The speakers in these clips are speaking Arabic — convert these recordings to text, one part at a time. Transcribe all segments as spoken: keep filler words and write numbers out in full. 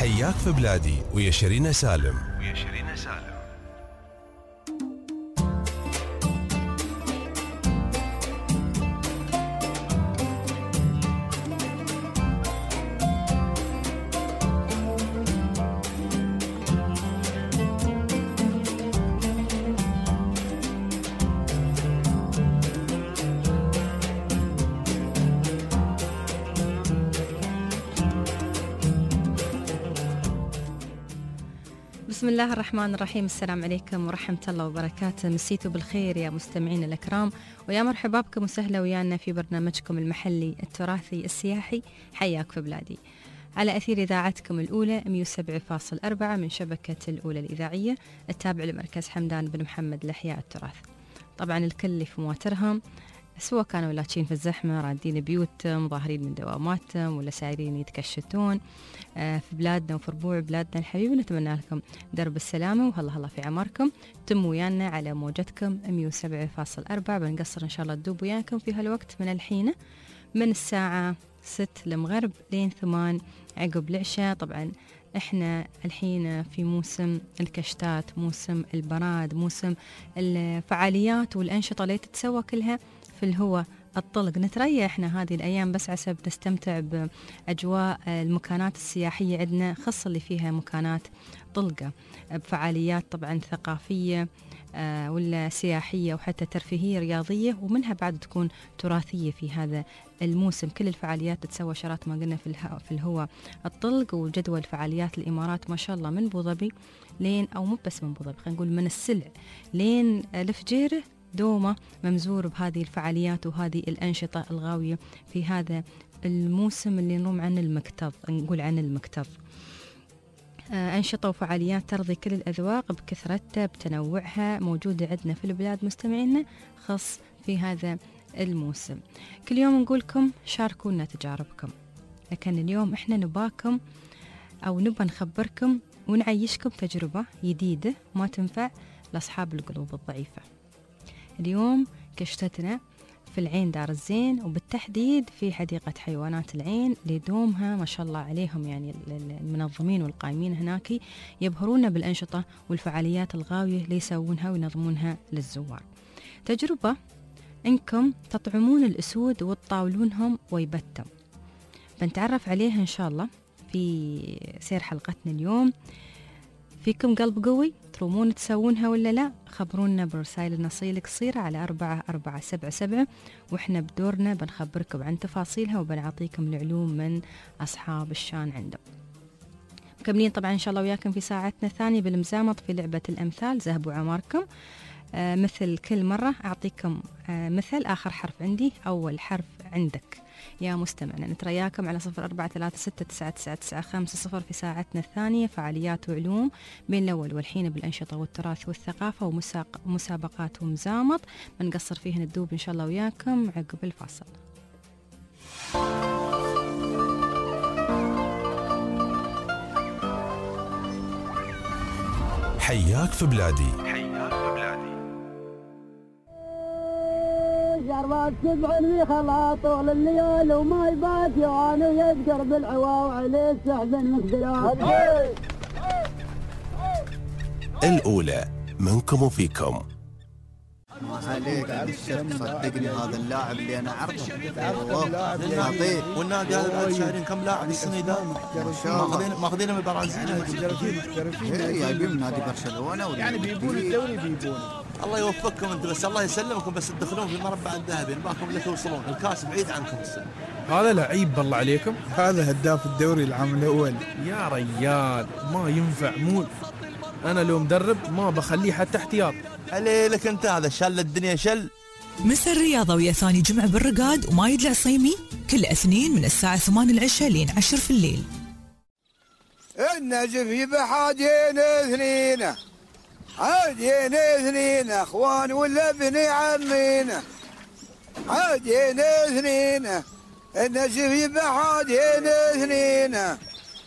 حياك في بلادي ويا شيرين سالم. ويا شيرين سالم. بسم الله الرحمن الرحيم. السلام عليكم ورحمة الله وبركاته. مسيتوا بالخير يا مستمعين الأكرام، ويا مرحبا بكم وسهلا ويانا في برنامجكم المحلي التراثي السياحي حياك في بلادي، على أثير إذاعتكم الأولى مئة وسبعة فاصلة أربعة من شبكة الأولى الإذاعية التابع لمركز حمدان بن محمد لإحياء التراث. طبعا الكل اللي في مواترهم، سواء كانوا لاتشين في الزحمة رادين بيوتهم ظاهرين من دواماتهم ولا سايرين يتكشتون في بلادنا وفي ربوع بلادنا الحبيبة، نتمنى لكم درب السلامة وهلا هلا في عمركم. تم ويانا على موجتكم مئة وسبعة فاصلة أربعة، بنقصر إن شاء الله تدوب وياكم في هالوقت من الحين من الساعة ست المغرب لين ثمان عقب العشاء. طبعا احنا الحين في موسم الكشتات، موسم البراد، موسم الفعاليات والأنشطة اللي تتسوى كلها في الهواء الطلق. نتريح احنا هذه الأيام بس عسب نستمتع بأجواء المكانات السياحية عندنا، خاصة اللي فيها مكانات طلقة بفعاليات طبعا ثقافية آه ولا سياحية وحتى ترفيهية رياضية، ومنها بعد تكون تراثية في هذا الموسم. كل الفعاليات تتسوى شرات ما قلنا في في الهواء الطلق، وجدول فعاليات الإمارات ما شاء الله من أبو ظبي لين، أو مو بس من أبو ظبي، خلينا نقول من السلع لين الفجيرة دومة ممزور بهذه الفعاليات وهذه الأنشطة الغاوية في هذا الموسم اللي نروم عن المكتظ، نقول عن المكتظ. أنشطة وفعاليات ترضي كل الأذواق بكثرتها بتنوعها، موجودة عندنا في البلاد مستمعينا خاص في هذا الموسم. كل يوم نقولكم شاركونا تجاربكم، لكن اليوم إحنا نباكم أو نبى نخبركم ونعيشكم تجربة جديدة ما تنفع لأصحاب القلوب الضعيفة. اليوم كشتتنا في العين دار الزين، وبالتحديد في حديقة حيوانات العين لدومها ما شاء الله عليهم، يعني المنظمين والقائمين هناك يبهرونا بالأنشطة والفعاليات الغاوية اللي يسوونها وينظمونها للزوار. تجربة إنكم تطعمون الأسود وتطاولونهم ويبتم، بنتعرف عليها إن شاء الله في سير حلقتنا اليوم. فيكم قلب قوي ترومون تسوونها ولا لا؟ خبرونا برسائل النصية القصيرة على أربعة أربعة سبعة سبعة، وإحنا بدورنا بنخبركم عن تفاصيلها وبنعطيكم العلوم من أصحاب الشان عندهم. مكملين طبعا إن شاء الله وياكم في ساعتنا الثانية بالمزامط في لعبة الأمثال. زهبوا عماركم. آه مثل كل مرة أعطيكم آه مثل آخر حرف عندي، أول حرف عندك يا مستمعنا. نترياكم على صفر أربعة ثلاثة ستة تسعة تسعة تسعة خمسة صفر في ساعتنا الثانية، فعاليات وعلوم بين الأول والحين بالأنشطة والتراث والثقافة ومسابقات ومزامط بنقصر فيهن الدوب إن شاء الله وياكم عقب الفاصل. حياك في بلادي. جربت سبعين خلا طول الليل وما يبات يوان ويذكر بالعوا وعليه السحب المقدرات. الأولى منكم وفيكم. عليك الشيخ صدقني هذا اللاعب اللي انا اعرفه والله والنادي هذا بعد شهرين كم لاعب السنه ذا ماخذين ماخذين من البرازيل محترفين جايبين من نادي برشلونه يعني بيبون الدوري بيبون. الله يوفقكم انت بس، الله يسلمكم بس تدخلون في المربع الذهبي نباكم اللي توصلون، الكاس بعيد عنكم السنه. هذا لعيب بالله عليكم، هذا هداف الدوري العام الاول يا ريال، ما ينفع مول. انا لو مدرب ما بخليه حتى احتياط. عليك انت هذا شل الدنيا شل. مسا الرياضة ويا ثاني جمعة بالرقاد وما يدلع صيمي كل اثنين من الساعة ثمان العشاء لين عشر في الليل. النجف يبحادين اثنين، عادين اثنين اخوان ولا بني عمينا، عادين اثنين النجف يبحادين اثنين،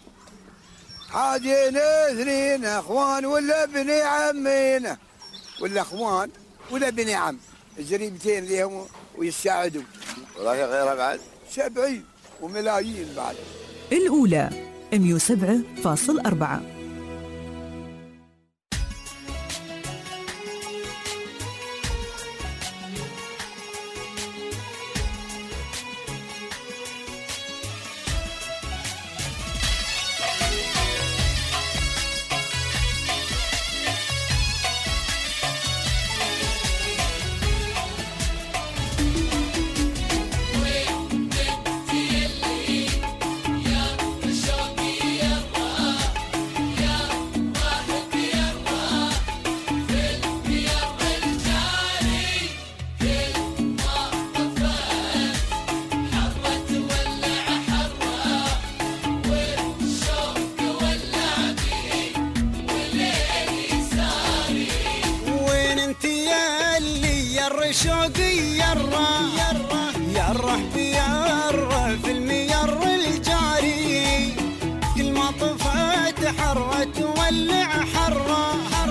عادين اثنين اخوان ولا بني عمينا، ولا اخوان ولا بني عم، الجريمتين ليهم ويساعدوا. والله غيرها بعد سبعين وملايين بعد. الأولى مية وسبعة فاصلة أربعة. شوقي يرى يرح بيرى في المير الجاري، كل ما طفت حرة تولع حرة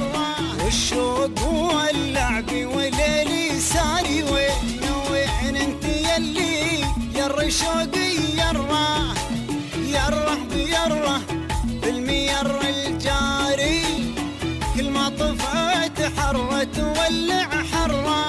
والشوق واللعب وليلي ساري. وين وين انت يلي ير شوقي يرى يرح بيرى في المير الجاري، كل ما طفت حرة تولع حرة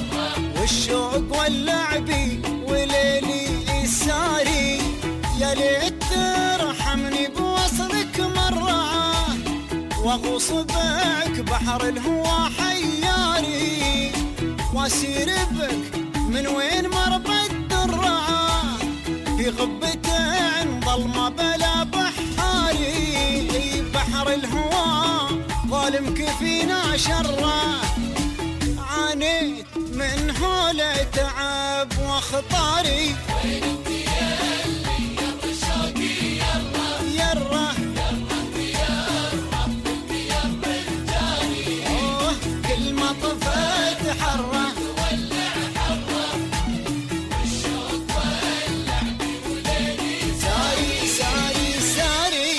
والشوق واللعبي وليلي ساري. يا ليت ترحمني بوصلك مرة واغوص بك بحر الهوى حياري، واسير بك من وين مربى الدرة في غبة ظلمة بلا بحاري. بحر الهوى ظالم كفينا شره، عانيت من هوله تعب واخطاري. وين انت ياللي يا شوقي يرى يرى يرى بيرى الجاري، اوه كل ما طفت حره تولع حره والشوق واللعب وليلي ساري ساري ساري.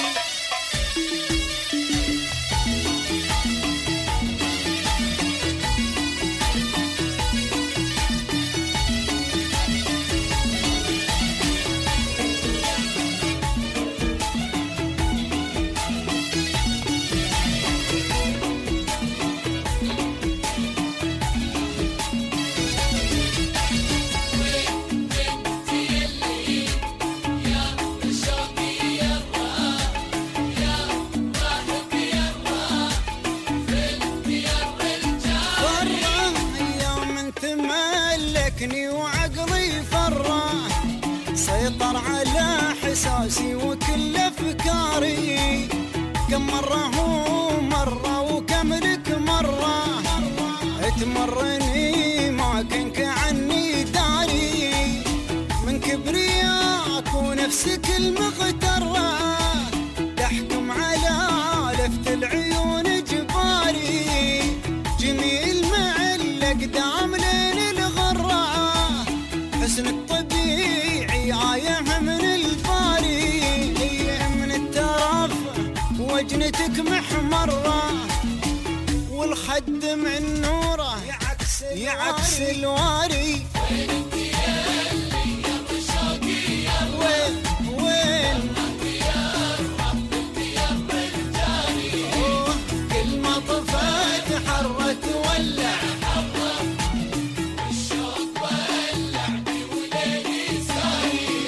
وعقلي فرة سيطر على حساسي وكل أفكاري، كم مرة هو مرة وكم لك مرة تمرني ما كنك عني داري، من كبرياك ونفسك المغترة تحكم على لفت العيون جباري، جميل معلق دام لين الغرة حسن الطبيعي آية من الباري، من الترف وجنتك محمرة والخد من نوره يعكس يعكس الواري. وين انت ياللي يا شوقي يا وين وين يا رب البيض الجاري، اوه كل ما طفت حرة تولع حرة والشوق واللعب وليلي ساري.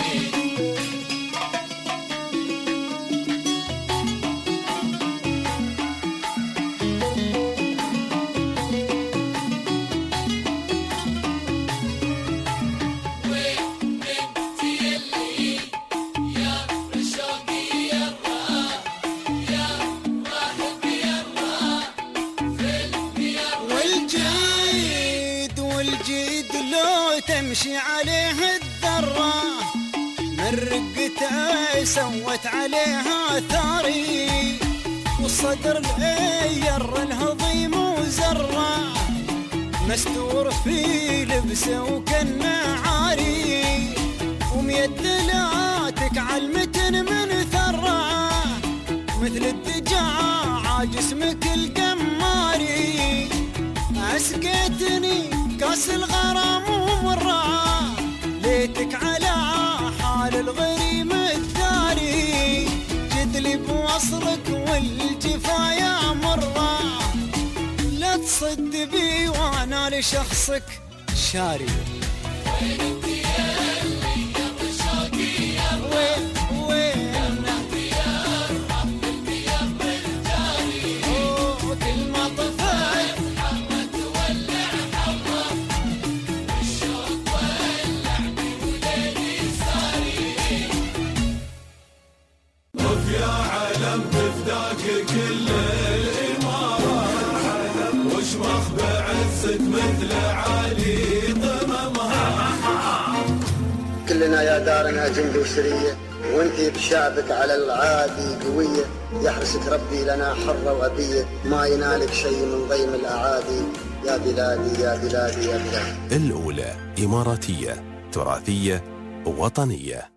تمشي عليه الذرة من رقته سوت عليها ثاري، والصدر الأير الهضيم وزرة مستور في لبسه وكنه عاري، وميدلاتك عالمتن من ثرة مثل الدجاجة جسمك القماري، أسقيتني كاس الغرام ومرة ليتك على حال الغريم الداري، وصلك والجفا يا مرة، لا تصد بي وانا لشخصك شاري. وين انت يا اللي قبل شوقي يا وين وين انت يا رب البيض بالجاري. وكل ما طفيت حمى تولع حمى، والشوق ولعني وليلي صاري. طف يا علم تفداك كل الإمارة، وشمخ بعزك مثل علي ضممها. كلنا يا دارنا جند وسرية، وانتي بشعبك على العادي قوية. يحرسك ربي لنا حرة وأبية، ما ينالك شيء من ضيم الأعادي. يا بلادي يا بلادي يا بلادي. الأولى إماراتية تراثية وطنية.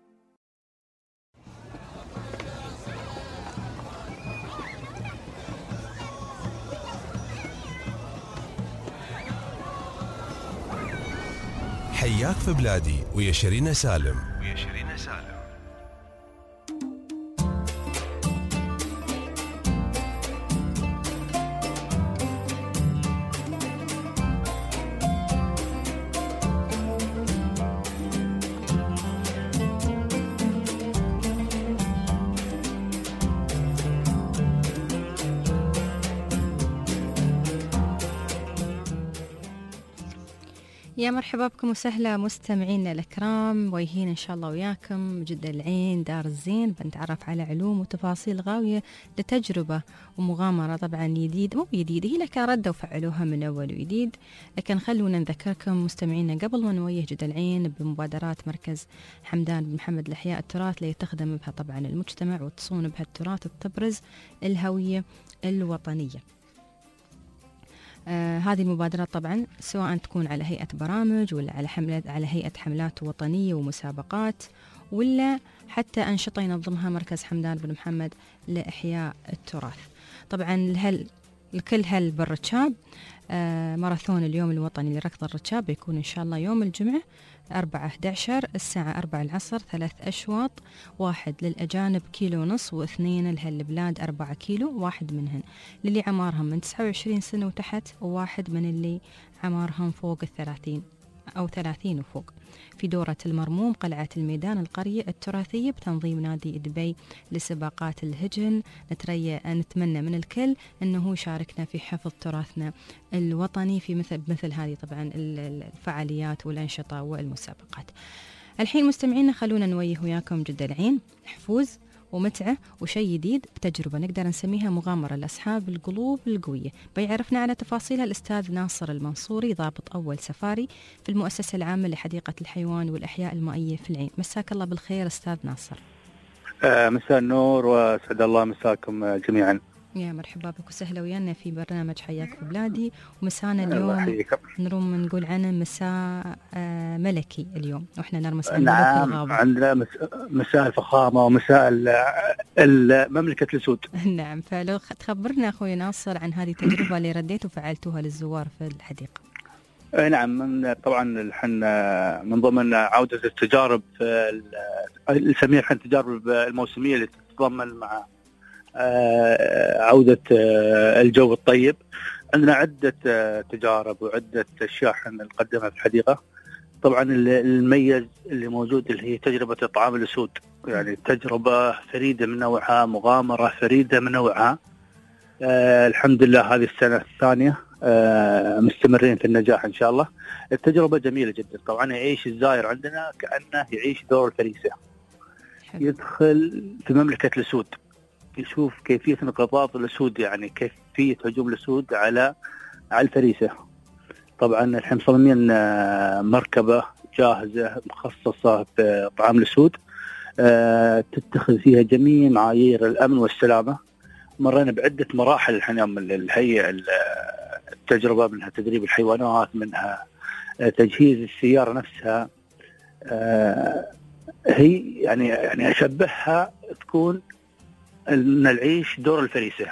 حياك في بلادي ويا شيرين سالم. ويا شيرين سالم. يا مرحبا بكم وسهلا مستمعينا الكرام، ويهين ان شاء الله وياكم جدة العين دار الزين. بنتعرف على علوم وتفاصيل غاوية لتجربة ومغامرة طبعا جديد مو جديد، هي لك ردوا وفعلوها من اول وجديد. لكن خلونا نذكركم مستمعينا قبل ما نوجه جدة العين بمبادرات مركز حمدان بن محمد لإحياء التراث اللي تخدم بها طبعا المجتمع وتصون بها التراث وتبرز الهوية الوطنية. آه هذه المبادرات طبعا سواء تكون على هيئة برامج ولا على حملات على هيئة حملات وطنية ومسابقات، ولا حتى أنشطة ينظمها مركز حمدان بن محمد لإحياء التراث. طبعا الهل الكل هل بالركاب. آه ماراثون اليوم الوطني لركض الركاب بيكون إن شاء الله يوم الجمعة أربعة أحد عشر الساعة أربعة العصر، ثلاث أشواط، واحد للأجانب كيلو ونص، واثنين لهالبلاد أربعة كيلو، واحد منهن للي عمارهم من تسعة وعشرين سنة وتحت، وواحد من اللي عمارهم فوق الثلاثين أو ثلاثين وفوق، في دورة المرموم قلعة الميدان القرية التراثية بتنظيم نادي دبي لسباقات الهجن. نتريا نتمنى من الكل أنه يشاركنا في حفظ تراثنا الوطني في مثل مثل هذه طبعا الفعاليات والأنشطة والمسابقات. الحين مستمعينا خلونا نويه وياكم جدة العين حفوز ومتعة وشيء جديد بتجربة نقدر نسميها مغامرة لأصحاب القلوب القوية. بيعرفنا على تفاصيلها الأستاذ ناصر المنصوري، ضابط أول سفاري في المؤسسة العامة لحديقة الحيوان والأحياء المائية في العين. مساك الله بالخير أستاذ ناصر. آه مساء النور وسعد الله مساكم جميعا. يا مرحبا بك وسهلا ويانا في برنامج حياك في بلادي. ومسانا اليوم نروم نقول عنه مساء آه ملكي اليوم، واحنا نرمس على نعم ملك الغابة. عندنا مساء الفخامة ومساء مملكة الأسود. نعم، فلو تخبرنا أخوي ناصر عن هذه التجربة اللي رديتوا وفعلتوها للزوار في الحديقة. نعم، من طبعا الحين من ضمن عودة التجارب نسميها الحين التجارب الموسمية اللي تتضمن مع عودة الجو الطيب. عندنا عدة تجارب وعدة أشياء احنا نقدمها في الحديقة. طبعا المميز اللي موجود اللي هي تجربة الطعام الأسود، يعني تجربة فريدة من نوعها، مغامرة فريدة من نوعها. آه الحمد لله هذه السنة الثانية آه مستمرين في النجاح إن شاء الله. التجربة جميلة جدا. طبعا يعيش الزائر عندنا كأنه يعيش دور الفريسة، يدخل في مملكة الأسود، يشوف كيفية انقضاض الأسود، يعني كيفية هجوم الأسود على على الفريسة. طبعا الحين مصممين مركبة جاهزة مخصصة في طعام الأسود، أه تتخذ فيها جميع معايير الأمن والسلامة. مرينا بعدة مراحل الحين يوم الهيئة التجربة، منها تدريب الحيوانات، منها تجهيز السيارة نفسها. أه هي يعني يعني أشبهها تكون أن نعيش دور الفريسة.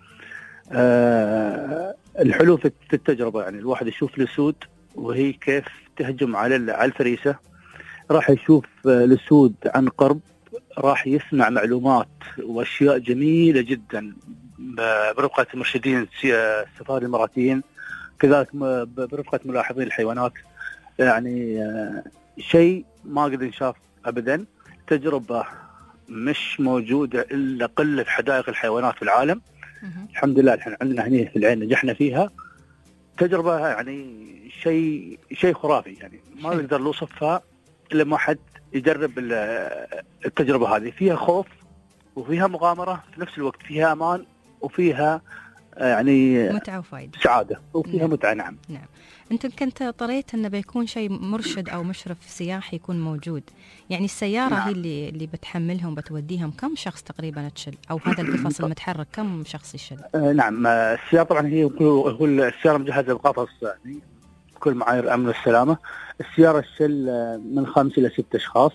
أه الحلو في التجربة يعني الواحد يشوف الأسود وهي كيف تهجم على على الفريسة، راح يشوف الأسود عن قرب، راح يسمع معلومات واشياء جميله جدا برفقه مرشدين السفاري الاماراتيين، كذلك برفقه ملاحظين الحيوانات. يعني شيء ما قد نشاف ابدا، تجربه مش موجوده الا قله في حدائق الحيوانات في العالم. الحمد لله احنا عندنا هنا في العين نجحنا فيها. تجربه يعني شيء شيء خرافي، يعني ما نقدر نوصفها الا ما حد يجرب التجربه هذه. فيها خوف وفيها مغامره في نفس الوقت، فيها امان وفيها يعني متعه وفائده، سعاده وفيها نعم. متعه. نعم نعم. انت كنت طريت انه بيكون شيء مرشد او مشرف سياحي يكون موجود، يعني السياره نعم. هي اللي اللي بتحملهم بتوديهم، كم شخص تقريبا تشل، او هذا القفص المتحرك كم شخص يشل؟ آه نعم السياره طبعا هي هو السياره مجهزه بقفص يعني كل معايير امن والسلامه. السياره تشل من خمس الى ست اشخاص،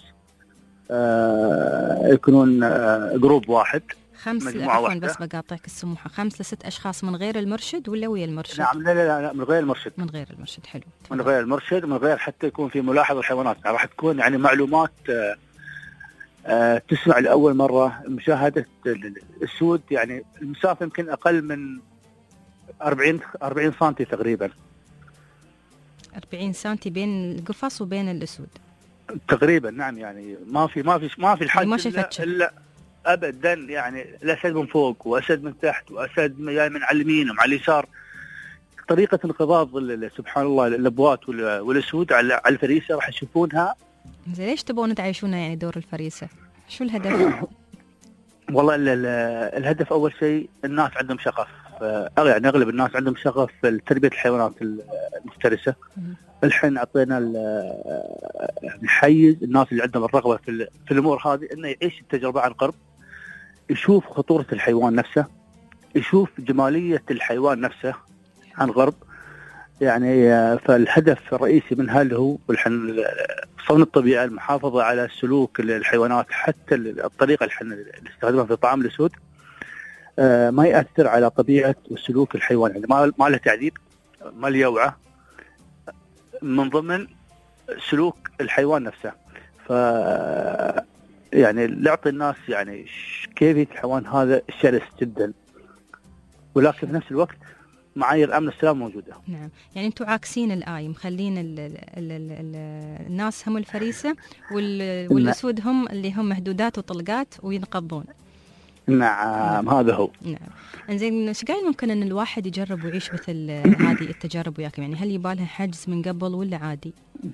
آه يكونون آه جروب واحد، خمس عفوا بس بقاطعك السموحه، خمس لست اشخاص من غير المرشد ولا ويا المرشد؟ نعم لا لا لا من غير المرشد. من غير المرشد حلو. من غير المرشد، من غير حتى يكون في ملاحظ الحيوانات، يعني راح تكون يعني معلومات آه آه تسمع لاول مره، مشاهده الاسود، يعني المسافه يمكن اقل من أربعين أربعين سنتي تقريبا. أربعين سنتي بين القفص وبين الاسود تقريبا. نعم يعني ما في ما في ما في الحد ما إلا, الا ابدا، يعني الاسد من فوق واسد من تحت واسد جاي من على اليمين ومع اليسار. طريقه انقضاض سبحان الله الابوات والاسود على الفريسه راح يشوفونها. زين ليش تبون تعيشونها يعني دور الفريسه؟ شو الهدف؟ والله الهدف اول شيء الناس عندهم شغف، يعني اغلب الناس عندهم شغف في تربيه الحيوانات المفترسه. الحين اعطينا يعني حيز الناس اللي عندهم الرغبه في, في الامور هذه انه يعيش التجربه عن قرب، يشوف خطوره الحيوان نفسه، يشوف جماليه الحيوان نفسه عن قرب. يعني فالهدف الرئيسي منها اللي هو صون الطبيعه، المحافظه على سلوك الحيوانات، حتى الطريقه اللي نستخدمها في طعام الاسود ما يأثر على طبيعه وسلوك الحيوان، يعني ما ما له تعذيب، ما له يوعه، من ضمن سلوك الحيوان نفسه. ف يعني نعطي الناس يعني كيفية الحيوان هذا شرس جدا، ولكن في نفس الوقت معايير امن السلام موجوده. نعم، يعني انتم عاكسين الاي، مخلين ال ال ال ال الناس هم الفريسه وال والاسود هم اللي هم محدودات وطلقات وينقضون. نعم هذا هو. نعم. انزين ايش قايل ممكن ان الواحد يجرب ويعيش مثل هذه التجارب وياكم؟ يعني هل يبالها حجز من قبل ولا عادي؟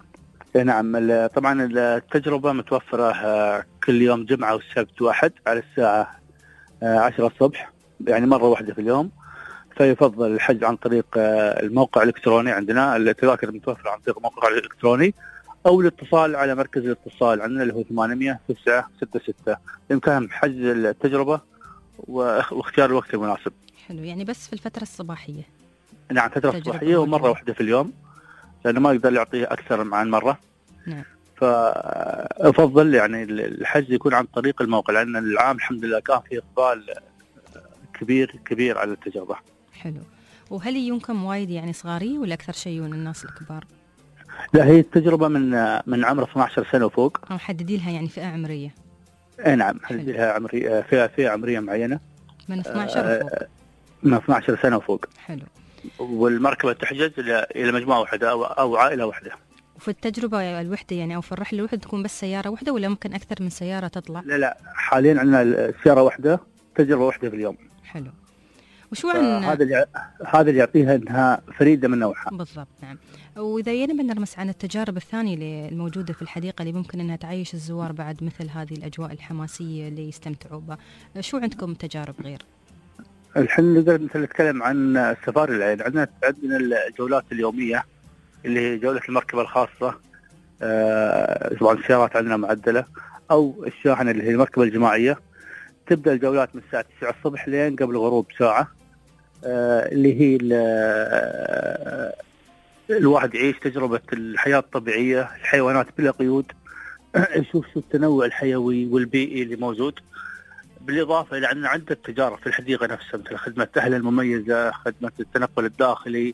نعم طبعا التجربه متوفره كل يوم جمعه والسبت واحد على الساعه عشرة الصبح، يعني مره واحده في اليوم. فيفضل الحجز عن طريق الموقع الالكتروني عندنا، التذاكر متوفره عن طريق الموقع الالكتروني، او الاتصال على مركز الاتصال عندنا اللي هو ثمانمئة تسعة ستة ستة. بامكانهم حجز التجربه واختيار الوقت المناسب. حلو، يعني بس في الفتره الصباحيه. نعم فتره صباحيه ومره واحده في اليوم، لانه ما يقدر يعطيه اكثر عن مره. نعم. فافضل يعني الحجز يكون عن طريق الموقع، لان العام الحمد لله كان في اقبال كبير كبير على التجربه. حلو. وهل يمكن وايد يعني صغاري ولا اكثر شيء الناس الكبار؟ لا هي التجربه من من عمر اثني عشر سنه وفوق. او محددين لها يعني فئه عمريه؟ اي نعم محددين لها عمريه، فئه فئه عمريه معينه من اثني عشر وفوق. من اثني عشر سنه وفوق. حلو. والمركبه تحجز الى مجموعه واحده او او عائله واحده. وفي التجربه الوحده يعني او في الرحله الوحده تكون بس سياره واحده ولا ممكن اكثر من سياره تطلع؟ لا لا حاليا عندنا سياره واحده، تجربه واحده في اليوم. حلو. وشو عن هذا اللي هذا اللي يعطيها انها فريده من نوعها. بالضبط. نعم. واذا ينا بنرمس عن التجارب الثانيه الموجوده في الحديقه اللي ممكن انها تعيش الزوار بعد مثل هذه الاجواء الحماسيه اللي يستمتعوا بها، شو عندكم تجارب غير؟ الحين نقدر مثلا نتكلم عن السفاري العين. عندنا عندنا الجولات اليوميه اللي هي جوله المركبه الخاصه، آه طبعا السيارات عندنا معدله، او الشاحنه اللي هي المركبه الجماعيه. تبدأ الجولات من الساعة تسعة الصبح لين قبل الغروب ساعة، آه اللي هي آه الواحد يعيش تجربة الحياة الطبيعية، الحيوانات بلا قيود، يشوف شو التنوع الحيوي والبيئي اللي موجود. بالإضافة إلى أن عدة تجارب في الحديقة نفسها، مثل خدمة أهل المميزة، خدمة التنقل الداخلي،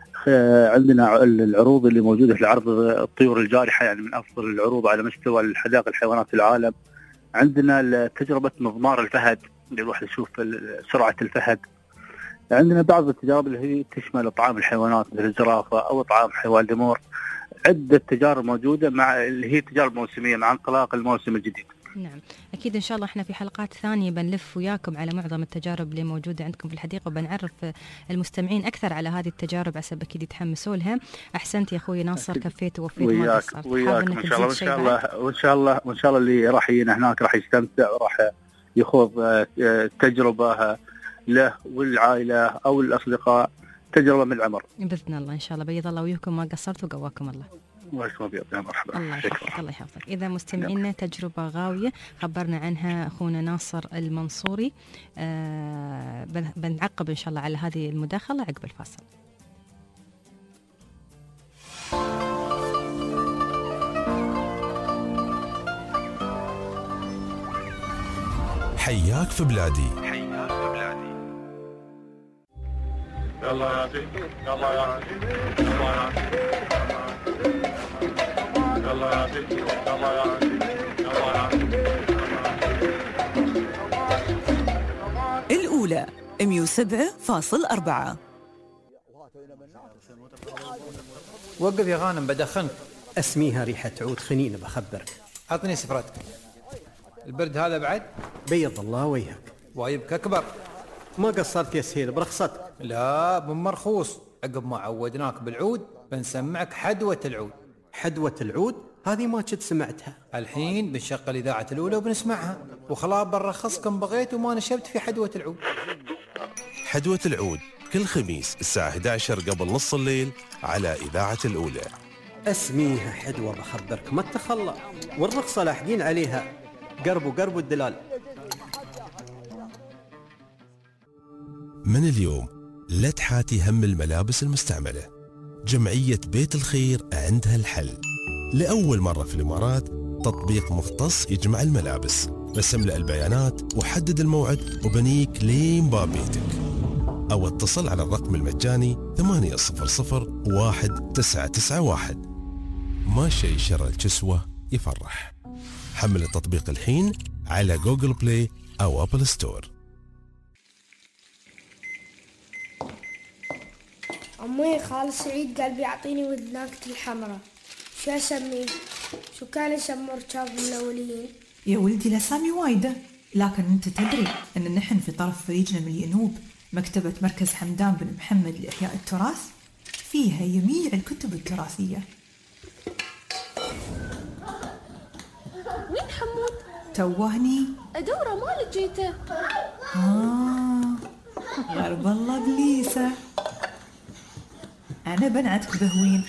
عندنا العروض اللي موجودة في عرض الطيور الجارحة، يعني من أفضل العروض على مستوى الحدائق الحيوانات في العالم. عندنا تجربة مضمار الفهد اللي الواحد يشوف سرعة الفهد. عندنا بعض التجارب اللي هي تشمل إطعام الحيوانات مثل الزرافة أو إطعام حيوان ليمور. عدة تجارب موجودة مع اللي هي تجارب موسمية مع انطلاق الموسم الجديد. نعم أكيد إن شاء الله إحنا في حلقات ثانية بنلف وياكم على معظم التجارب اللي موجودة عندكم في الحديقة وبنعرف المستمعين أكثر على هذه التجارب عسى أكيد يتحمسوا لها. أحسنت يا أخوي ناصر كفيت ووفيت ما قصرت. وياك إن شاء الله وإن شاء الله وإن شاء الله وإن شاء الله اللي راح يجينا هناك راح يستمتع وراح يخوض تجربة له والعائلة أو الأصدقاء تجربة من العمر بإذن الله. إن شاء الله بيض الله وياكم ما قصرتوا وقواكم الله. مرحبا. الله يحفظك الله يحفظك. إذا مستمعينا تجربة غاوية خبرنا عنها أخونا ناصر المنصوري. آه بنعقب إن شاء الله على هذه المداخلة عقب الفاصل. حياك في بلادي. حياك في بلادي. يلا يا عزيز يلا يا عزيز يلا يا عزيز يلا يا عزيز يلا يا عزيز يلا يا عزيز. الأولى مية وسبعة فاصل أربعة. وقف يا غانم بدخنك. اسميها ريحة عود خنين بخبرك. عطني سفرتك. البرد هذا بعد؟ بيض الله وجهك. وايبك أكبر. ما قصرت يا سهيل برخصتك. لا بمرخوص. عقب ما عودناك بالعود بنسمعك حدوة العود. حدوة العود؟ هذه ما كنت سمعتها. الحين بنشغل إذاعة الأولى وبنسمعها وخلاص بنرخصكم بغيت وما نشبت في حدوة العود. حدوة العود كل خميس الساعة إحدى عشر قبل نص الليل على إذاعة الأولى. اسميها حدوة بخبرك ما تخلى والرخصة لاحقين عليها. قرب وقرب الدلال. من اليوم لا تحاتي هم الملابس المستعملة. جمعية بيت الخير عندها الحل. لأول مرة في الإمارات تطبيق مختص يجمع الملابس. بس املأ البيانات وحدد الموعد وبنيك لين باب بيتك. أو اتصل على الرقم المجاني ثمانية صفر صفر واحد تسعة تسعة واحد. ما شيء شر الكسوة يفرح. حمل التطبيق الحين على جوجل بلاي أو أبل ستور. أمي خال سعيد قال بيعطيني ودناكتي الحمراء. شو أسميه؟ شو كان اسم مركب الأولين؟ يا ولدي الأسامي وايدة، لكن أنت تدري أن نحن في طرف فريجنا من الينوب مكتبة مركز حمدان بن محمد لإحياء التراث فيها جميع الكتب التراثية. وين حمود؟ توهني أدوره ما لقيته. آه غرب الله بليسة. أنا بنعتك بهوين.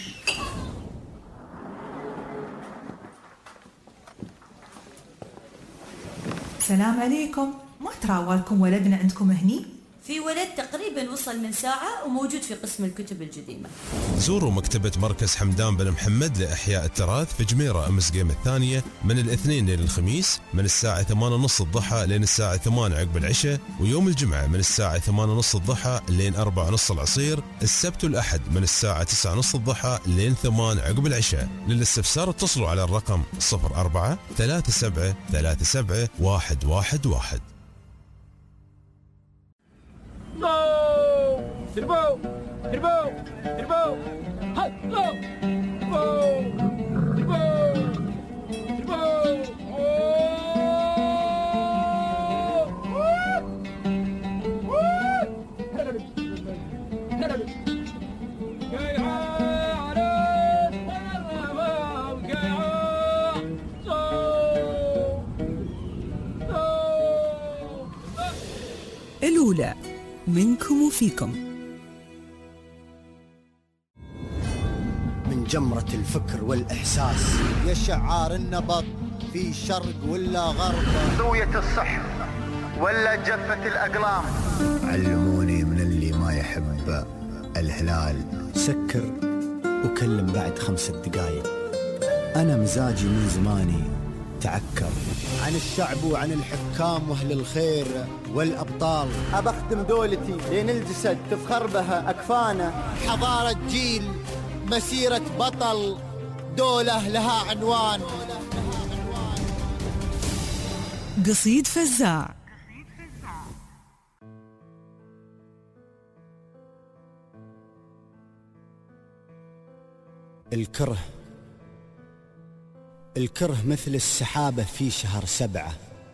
السلام عليكم. ما تراوالكم ولدنا عندكم هني؟ في ولد تقريبا وصل من ساعة وموجود في قسم الكتب القديمة. زوروا مكتبة مركز حمدان بن محمد لإحياء التراث في جميرة أمس قيم الثانية من الاثنين لين الخميس من الساعة ثمانية ونص الضحى لين الساعة ثمانية عقب العشاء، ويوم الجمعة من الساعة ثمانية ونص الضحى لين أربعة ونص العصير، السبت والأحد من الساعة تسعة ونص الضحى لين ثمانية عقب العشاء. للاستفسار اتصلوا على الرقم صفر أربعة ثلاثة سبعة ثلاثة سبعة واحد واحد واحد. تربو تربو تربو هاي لو تربو تربو الأولى منكم وفيكم. من جمرة الفكر والإحساس يا شعار النبض في شرق ولا غرب، سوية الصح ولا جفة الأقلام. علموني من اللي ما يحب الهلال سكر وكلم بعد خمس دقايق. أنا مزاجي من زماني تعكر عن الشعب وعن الحكام واهل الخير والأبطال. أبخدم دولتي لين الجسد تفخر بها أكفانه. حضارة جيل مسيرة بطل دولة لها عنوان. قصيد فزاع. الكره الكره مثل السحابة في شهر سبعة،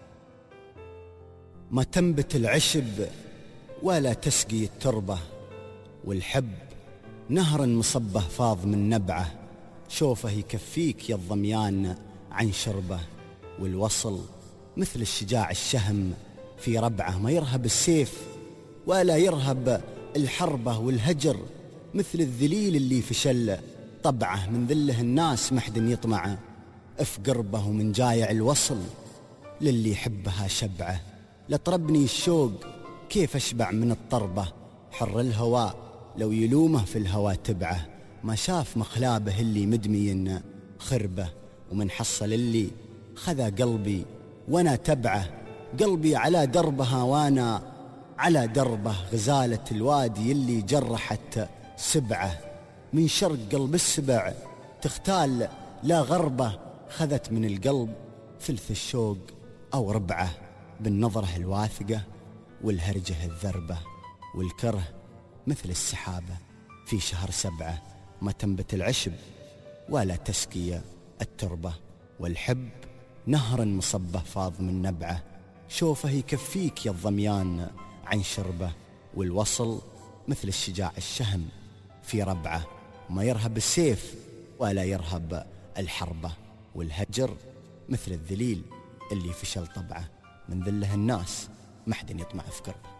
ما تنبت العشب ولا تسقي التربة، والحب نهر مصبه فاض من نبعه، شوفه يكفيك يا الضميان عن شربه، والوصل مثل الشجاع الشهم في ربعه، ما يرهب السيف ولا يرهب الحربة، والهجر مثل الذليل اللي فشل طبعه، من ذله الناس محد يطمعه، اف قربه ومن جايع الوصل للي يحبها شبعه، لطربني الشوق كيف اشبع من الطربة، حر الهواء لو يلومه في الهوى تبعه، ما شاف مخلابه اللي مدمي خربه، ومن حصل اللي خذا قلبي وانا تبعه، قلبي على دربها وانا على دربه، غزالة الوادي اللي جرحت سبعه، من شرق قلب السبع تختال لا غربه، خذت من القلب ثلث الشوق أو ربعه، بالنظرة الواثقة والهرجة الذربة، والكره مثل السحابة في شهر سبعة، ما تنبت العشب ولا تسقي التربة، والحب نهر مصبه فاض من نبعه، شوفه يكفيك يا الضميان عن شربه، والوصل مثل الشجاع الشهم في ربعه، ما يرهب السيف ولا يرهب الحربة، والهجر مثل الذليل اللي فشل طبعه، من ذله الناس محد يطمع في قربه.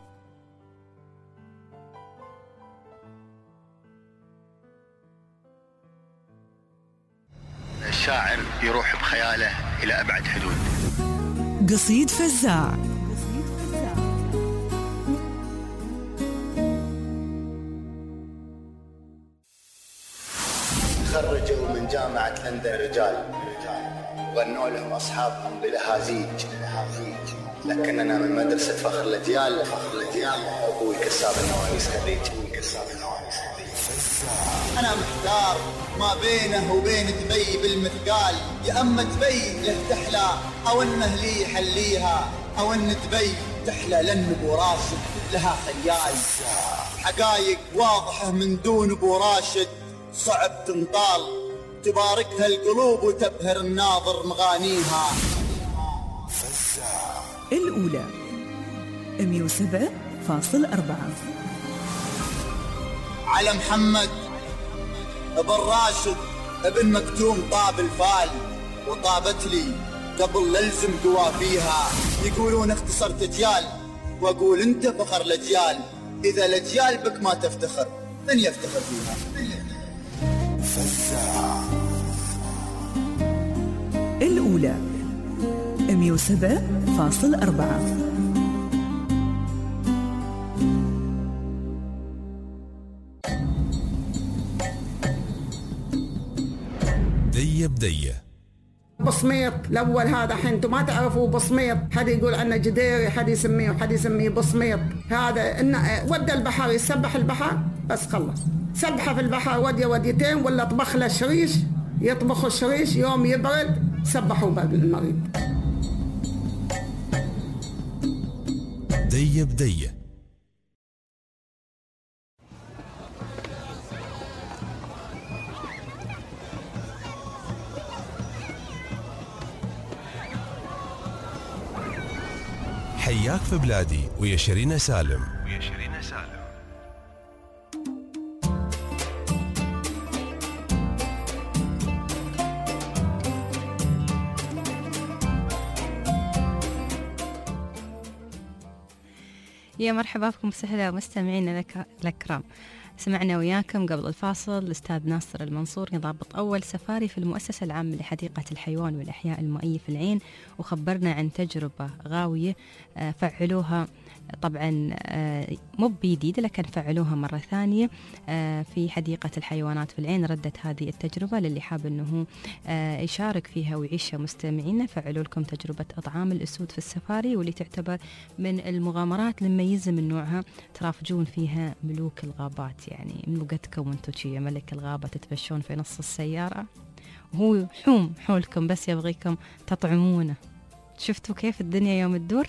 الشاعر يروح بخياله إلى أبعد حدود. قصيد فزاع. تخرجوا من جامعة لندن رجال، غنوا لهم أصحابهم بلهازيج، لكننا من مدرسة فخر الأجيال، فخر الأجيال أبوي كساب النوانيس خريج، كساب النوانيس خريج. أنا محتار ما بينه وبين دبي بالمثقال، يا أما دبي له تحلى أو إنه لي يحليها، أو إن دبي تحلى لأن أبو راشد لها خيال، حقايق واضحة من دون أبو راشد صعب تنطال، تباركها القلوب وتبهر الناظر مغانيها. الأولى مية وسبعة فاصل أربعة. على محمد ابن راشد ابن مكتوم طاب الفال، وطابت لي قبل للزم قوافيها، يقولون اختصرت اجيال واقول انت فخر الاجيال، اذا الاجيال بك ما تفتخر من يفتخر فيها. فزاع. الأولى مية وسبعة فاصل أربعة. دية بدية. بصميط الأول هذا حين انتم ما تعرفوا بصميط، حد يقول عنه جديري، حد يسميه وحد يسميه بصميط، هذا إنه ودى البحر يسبح البحر بس خلص، سبحه في البحر وديه وديتين، ولا طبخ له شريش يطبخوا الشريش، يوم يبرد سبحوا بالمريض. دية بدية. حياك في بلادي ويا شيرين سالم. ويا شيرين سالم. يا مرحبا بكم سهلا مستمعينا الأكرام. سمعنا وياكم قبل الفاصل الأستاذ ناصر المنصور يضابط أول سفاري في المؤسسة العامة لحديقة الحيوان والأحياء المائية في العين، وخبرنا عن تجربة غاوية فعلوها طبعا مو بجديد لكن فعلوها مرة ثانية في حديقة الحيوانات في العين. ردت هذه التجربة للي حاب أنه يشارك فيها ويعيشها مستمعينا. فعلوا لكم تجربة إطعام الأسود في السفاري، واللي تعتبر من المغامرات المميزة من نوعها، ترافجون فيها ملوك الغابات، يعني من وقتكم وانتو شي ملك الغابة تتمشون في نص السيارة وهو حوم حولكم بس يبغيكم تطعمونه. شفتوا كيف الدنيا يوم تدور؟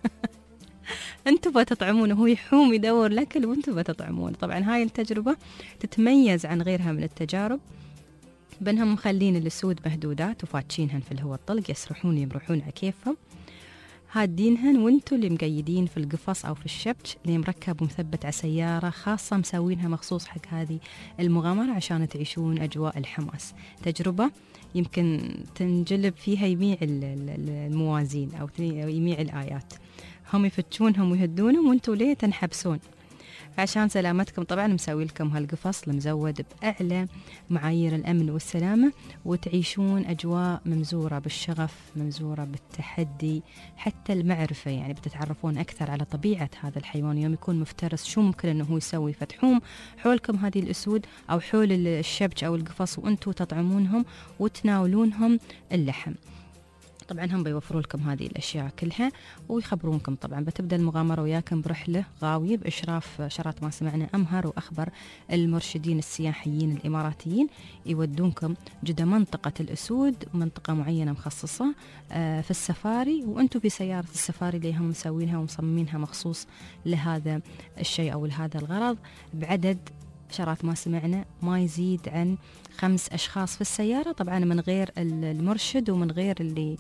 انتوا بتطعمونه، هو يحوم يدور الاكل وانتوا بتطعمونه. طبعا هاي التجربه تتميز عن غيرها من التجارب بانهم مخلين الاسود مهدودات وفاتشينهن في الهواء الطلق، يسرحون يمرحون على كيفهم، هادينهن، وانتوا اللي مقيدين في القفص او في الشبش اللي مركب ومثبت على سياره خاصه مسوينها مخصوص حق هذه المغامره عشان تعيشون اجواء الحماس. تجربه يمكن تنجلب فيها يميع الموازين او يميع الايات، هم يفتشونهم ويهدونهم وانتوا ليه تنحبسون. عشان سلامتكم طبعا مسوي لكم هالقفص المزود بأعلى معايير الأمن والسلامة، وتعيشون أجواء ممزورة بالشغف، ممزورة بالتحدي، حتى المعرفة، يعني بتتعرفون أكثر على طبيعة هذا الحيوان. يوم يكون مفترس شو ممكن أنه هو يسوي، فتحوم حولكم هذه الأسود أو حول الشبج أو القفص وأنتوا تطعمونهم وتناولونهم اللحم. طبعا هم بيوفروا لكم هذه الأشياء كلها ويخبرونكم. طبعا بتبدأ المغامرة وياكم برحلة غاوية بإشراف شرات ما سمعنا أمهر وأخبر المرشدين السياحيين الإماراتيين، يودونكم جدا منطقة الأسود، منطقة معينة مخصصة في السفاري، وأنتم في سيارة السفاري اللي هم مسوينها ومصممينها مخصوص لهذا الشيء أو لهذا الغرض، بعدد شرات ما سمعنا ما يزيد عن خمس أشخاص في السيارة، طبعا من غير المرشد ومن غير اللي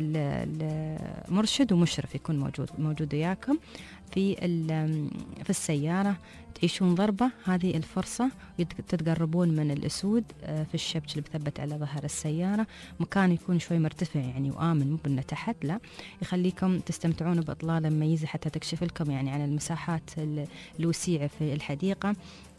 المرشد ومشرف يكون موجود موجود وياكم في في السيارة. تعيشون ضربة هذه الفرصة، تتقربون من الأسود في الشبج اللي مثبت على ظهر السيارة، مكان يكون شوي مرتفع يعني وآمن، مو بأنه تحت، لا، يخليكم تستمتعون بإطلالة مميزة حتى تكشف لكم يعني عن المساحات الوسيعة في الحديقة،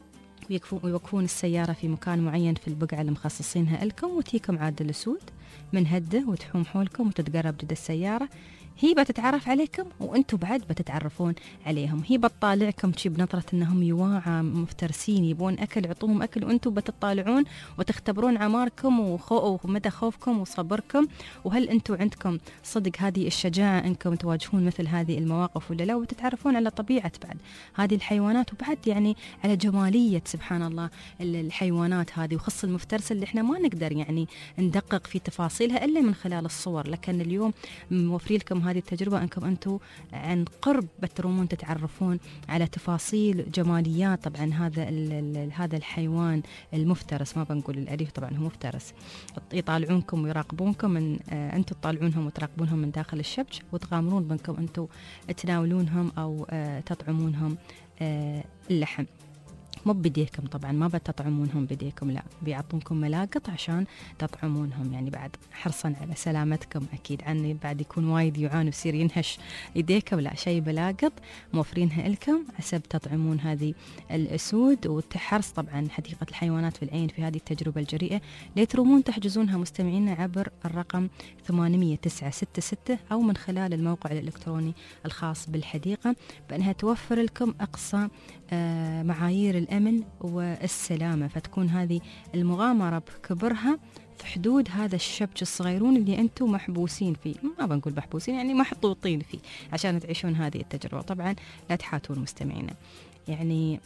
ويوقفون السيارة في مكان معين في البقعة اللي مخصصينها لكم، وتيكم عاد الأسود من هده وتحوم حولكم وتتقرب جد السيارة. هي بتتعرف عليكم وانتم بعد بتتعرفون عليهم. هي بتطالعكم شي بنظرة انهم يواعى مفترسين يبون اكل، عطوهم اكل، وانتم بتطالعون وتختبرون عماركم وخو ومدى خوفكم وصبركم، وهل انتم عندكم صدق هذه الشجاعة انكم تواجهون مثل هذه المواقف ولا لا، وتتعرفون على طبيعة بعد هذه الحيوانات، وبعد يعني على جمالية سبحان الله الحيوانات هذه، وخص المفترس اللي احنا ما نقدر يعني ندقق في تفاصيلها الا من خلال الصور. لكن اليوم موفري لكم هذه التجربة أنكم أنتم عن قرب بترومون تتعرفون على تفاصيل جماليات طبعا هذا هذا الحيوان المفترس، ما بنقول الأليف طبعا هو مفترس. يطالعونكم ويراقبونكم من آه أنتم تطالعونهم وتراقبونهم من داخل الشبج، وتغامرون بأنكم أنتم تناولونهم أو آه تطعمونهم آه اللحم. مو بديكم طبعا، ما بتطعمونهم بديكم، لا، بيعطونكم ملاقط عشان تطعمونهم، يعني بعد حرصا على سلامتكم أكيد، عني بعد يكون وايد يعانوا يصير ينهش إيديكم، لا، شيء بلاقط موفرينها لكم عسب تطعمون هذه الأسود. وتحرص طبعا حديقة الحيوانات في العين في هذه التجربة الجريئة، ليترومون تحجزونها مستمعينا عبر الرقم ثمانية تسعة ستة ستة أو من خلال الموقع الإلكتروني الخاص بالحديقة، بأنها توفر لكم أقصى آه معايير الأمن والسلامة، فتكون هذه المغامرة بكبرها في حدود هذا الشبج الصغيرون اللي أنتم محبوسين فيه، ما بنقول محبوسين يعني محطوطين فيه عشان تعيشون هذه التجربة. طبعا لا تحاتون مستمعينا، يعني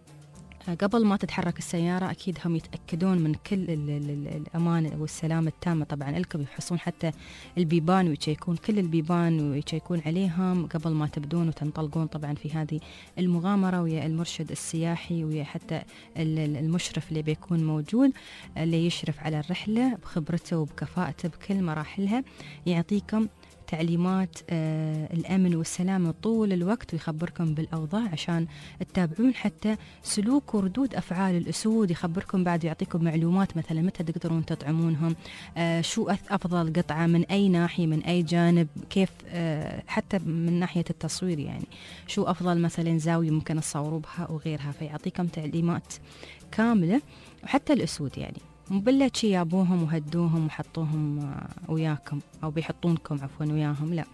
قبل ما تتحرك السيارة أكيد هم يتأكدون من كل الأمان والسلامة التامة طبعا لكم، يفحصون حتى البيبان ويشيكون كل البيبان ويشيكون عليهم قبل ما تبدون وتنطلقون طبعا في هذه المغامرة، ويا المرشد السياحي ويا حتى المشرف اللي بيكون موجود اللي يشرف على الرحلة بخبرته وبكفاءته بكل مراحلها، يعطيكم تعليمات آه الأمن والسلامة طول الوقت، ويخبركم بالأوضاع عشان تتابعون حتى سلوك وردود أفعال الأسود، يخبركم بعد يعطيكم معلومات مثلا متى تقدرون تطعمونهم، آه شو أفضل قطعة من أي ناحية من أي جانب، كيف آه حتى من ناحية التصوير يعني شو أفضل مثلا زاوية ممكن تصوروا بها وغيرها، فيعطيكم تعليمات كاملة. وحتى الأسود يعني مبلا شي يابوهم وهدوهم وحطوهم وياكم أو بيحطونكم عفوا وياهم، لا،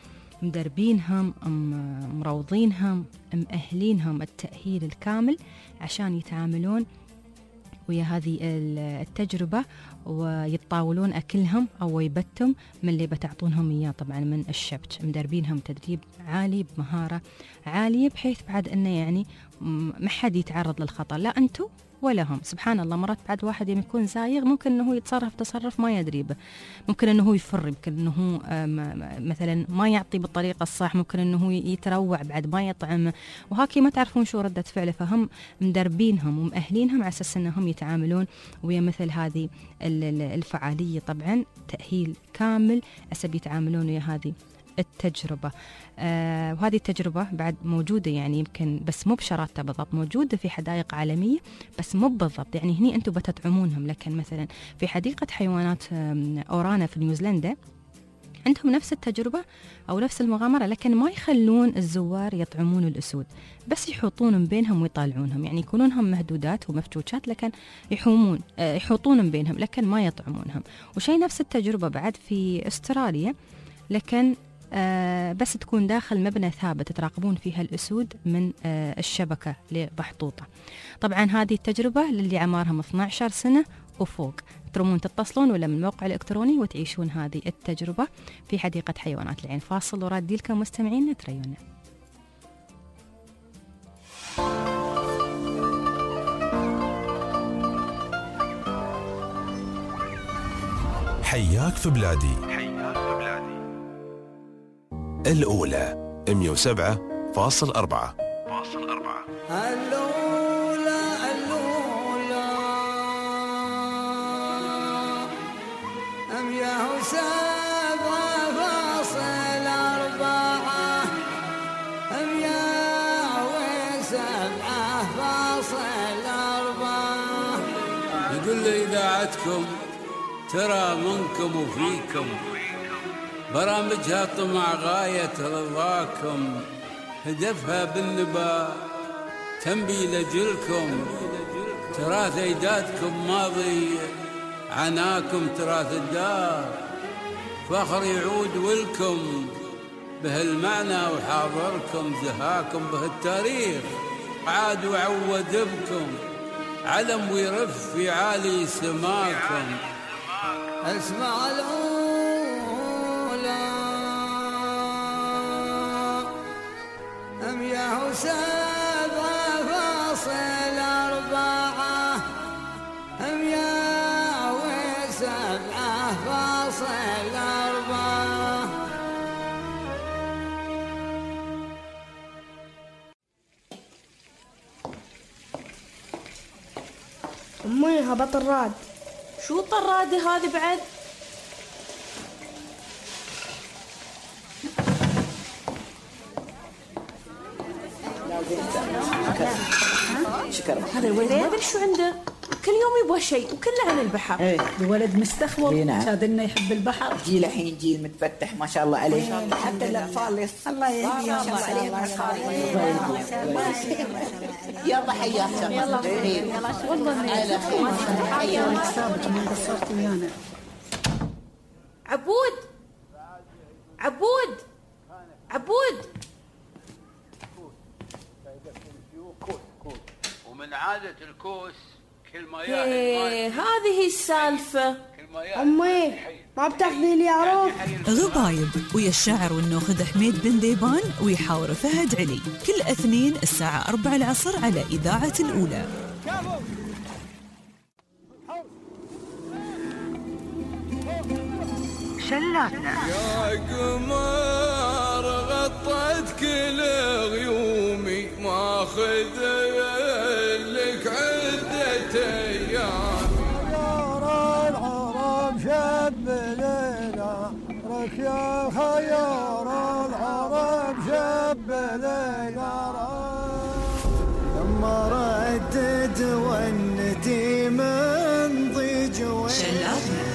مدربينهم، مروضينهم، مأهلينهم التأهيل الكامل عشان يتعاملون ويا هذه التجربة ويتطاولون أكلهم أو يبتم من اللي بتعطونهم إياه طبعا من الشبج، مدربينهم تدريب عالي بمهارة عالية، بحيث بعد أنه يعني ما حد يتعرض للخطر، لا أنتم ولا هم. سبحان الله مرات بعد واحد يوم يكون زايغ ممكن أنه يتصرف تصرف ما يدري به، ممكن أنه يفر، يمكن أنه مثلا ما يعطي بالطريقة الصح، ممكن أنه يتروع بعد ما يطعم، وهاكي ما تعرفون شو ردة فعله. فهم مدربينهم ومأهلينهم على أساس أنهم يتعاملون ويا مثل هذه الفعالية. طبعا تأهيل كامل أسب يتعاملون ويا هذه التجربة. آه وهذه التجربة بعد موجودة يعني يمكن بس مو بشراطة بالضبط، موجودة في حدائق عالمية بس مو بالضبط، يعني هني أنتم بتطعمونهم. لكن مثلا في حديقة حيوانات أورانا في نيوزيلندا عندهم نفس التجربة أو نفس المغامرة، لكن ما يخلون الزوار يطعمون الأسود، بس يحوطون بينهم ويطالعونهم، يعني يكونونهم مهدودات ومفجوجات لكن يحومون آه يحوطون بينهم لكن ما يطعمونهم. وشي نفس التجربة بعد في أستراليا، لكن آه بس تكون داخل مبنى ثابت تراقبون فيها الأسود من آه الشبكة لبحطوطة. طبعا هذه التجربة للي عمارهم اثنتي عشرة سنة وفوق، ترمون تتصلون ولا من الموقع الإلكتروني وتعيشون هذه التجربة في حديقة حيوانات العين. فاصل ورادي لكم مستمعين تريونا. حياك في بلادي. الأولى مية وسبعة فاصل أربعة. الأولى الأولى مية وسبعة فاصل أربعة مية وسبعة فاصل أربعة. يقول لي إذاعتكم ترى منكم وفيكم، برامجها طمع غاية رضاكم، هدفها بالنبا تنبي لجلكم، تراث أجدادكم ماضي عناكم تراث الدار، فخر يعود ولكم بهالمعنى وحاضركم، زهاكم بهالتاريخ عاد وعود بكم، علم ويرف في عالي سماكم. اسمع الأولى مية وسبعة فاصل أربعة مية وسبعة فاصل أربعة. أمي هبط الراد. شو طرادة هذه بعد؟ شكرا. هذا الولد ما ادري شو عنده، كل يوم يبغى شيء وكله عن البحر. ايه الولد مستخوض، نعم. شادنا يحب البحر، جيل الحين جيل متفتح ما شاء الله عليه، حتى الاطفال الله يهديهم ما شاء الله عليهم. يلا حياك يلا يلا والله على خير. حياك ثابت ما قصرت ويانا. عبود عبود عبود ومن عادة الكوس كل ما ايه هذه السالفة. أمي ما بتاخذي لي عروض؟ غبايب ويا الشاعر والناخذ حميد بن ديبان ويحاور فهد علي كل اثنين الساعة أربعة العصر على إذاعة الأولى. شلاتنا يا قمر غطت كل غيومي ماخذ لك عدة ايام. خيار العرب شب ليلى رك يا خيار العرب شب ليلى لما ردد ونتي من ضيج شلاتنا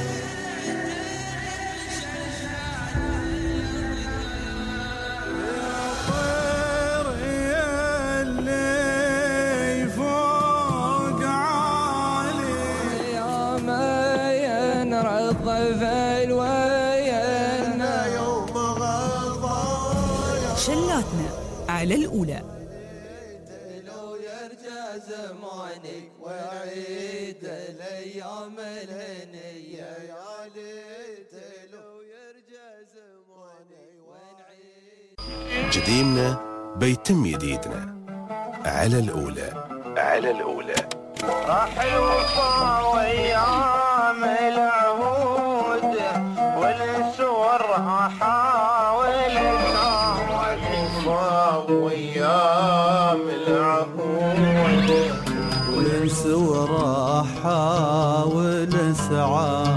شلاتنا على الأولى. لو يرجع زمانك ويعيد الأيام الهنية يا ليت لو يرجع زمانك ونعيد. جديمنا بيتم جديدنا. على الأولى. على الأولى. راح الوفا وأيام العهود والسور حاول النار. الوفا وأيام العهود والسور حاول سعى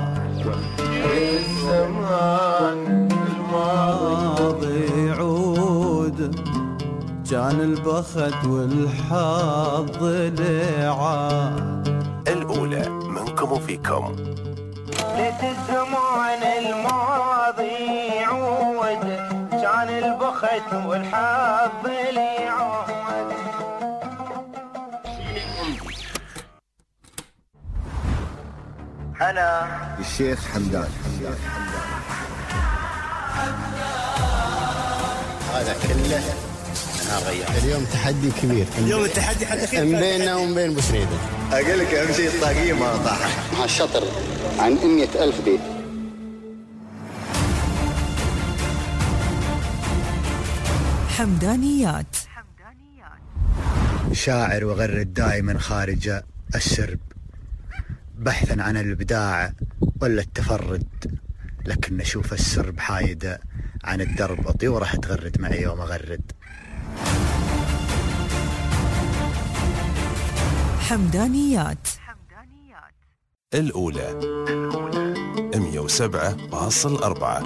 الزمان الماضي يعود. كان البخت والحظ لعاد. الأولى منكم وفيكم. ليت الزمان الماضي يعود كان البخت والحظ لعاد. أنا الشيخ حمدان. هذا كله أنا غير. اليوم تحدي كبير. اليوم التحدي حدي بيننا وبين بوسريدة. أقول لك أهم شيء الطاقية ما طاحت. مع الشطر عن مئة ألف بيت. حمدانيات. شاعر وغرد دائما خارج السرب، بحثا عن الإبداع ولا التفرد، لكن نشوف السرب حايدة عن الدرب. طيورة تغرد معي يوم أغرد. حمدانيات. الأولى مئة وسبعة فاصل أربعة.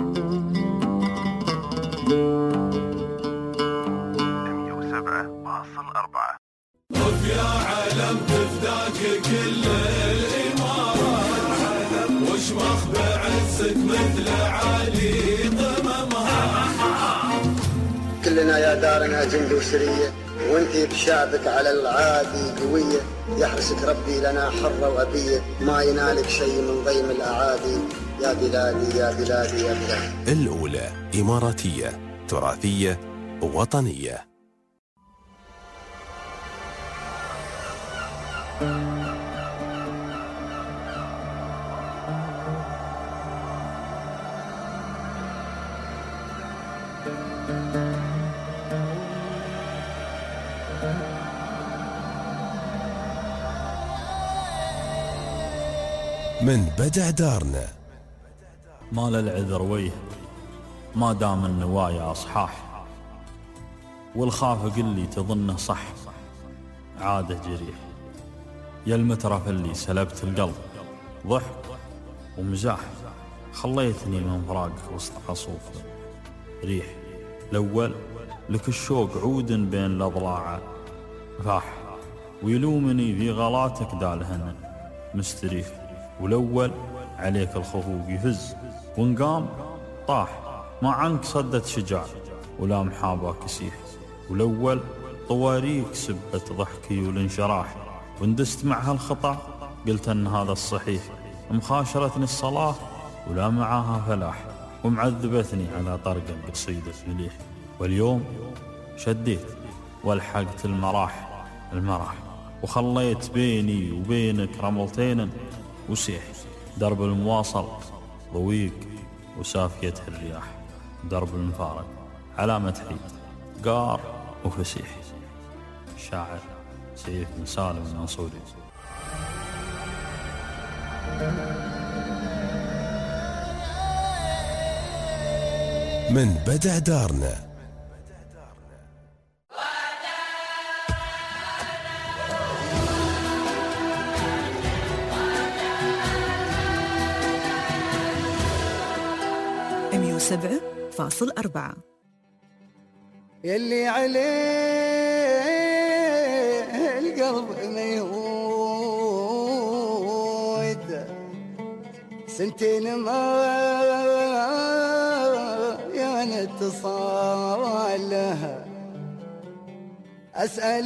مئة وسبعة فاصل أربعة. وفي يا علم تفداك كل الإمارات، وشمخ بعزك مثل علي ضممها. كلنا يا دارنا جند وسرية، وانتي بشعبك على العادي قوية. يحرسك ربي لنا حرة وأبية، ما ينالك شيء من ضيم الأعادي. يا بلادي يا بلادي يا بلادي. الأولى إماراتية تراثية وطنية. من بدع دارنا مال العذر ويه ما دام النوايا أصحاح، والخاف قل لي تظنه صح عاده جريح. يا المترف اللي سلبت القلب ضحك ومزاح، خليتني من فراقك وسط عصوف ريح. الأول لك الشوق عود بين الأضلاع فاح، ويلومني في غلاتك دالهن مستريح. والأول عليك الخفوق يفز وانقام طاح، ما عنك صدت شجاع ولا محاباك يسيح. والأول طواريك سبت ضحكي والانشراح، واندست مع هالخطأ قلت ان هذا الصحيح. مخاشرتني الصلاة ولا معاها فلاح، ومعذبتني على طرق قصيدة مليح. واليوم شديت والحقت المراح المراح، وخليت بيني وبينك رملتين وسيح. درب المواصل ضويق وسافية الرياح، درب المفارق علامة حيد قار وفسيح. الشاعر سيف بن سالم المنصوري. من بدع دارنا. مئة وسبعة فاصل أربعة. يلي عليه القلب ميهود، سنتين ما يا نتصال لها. أسأل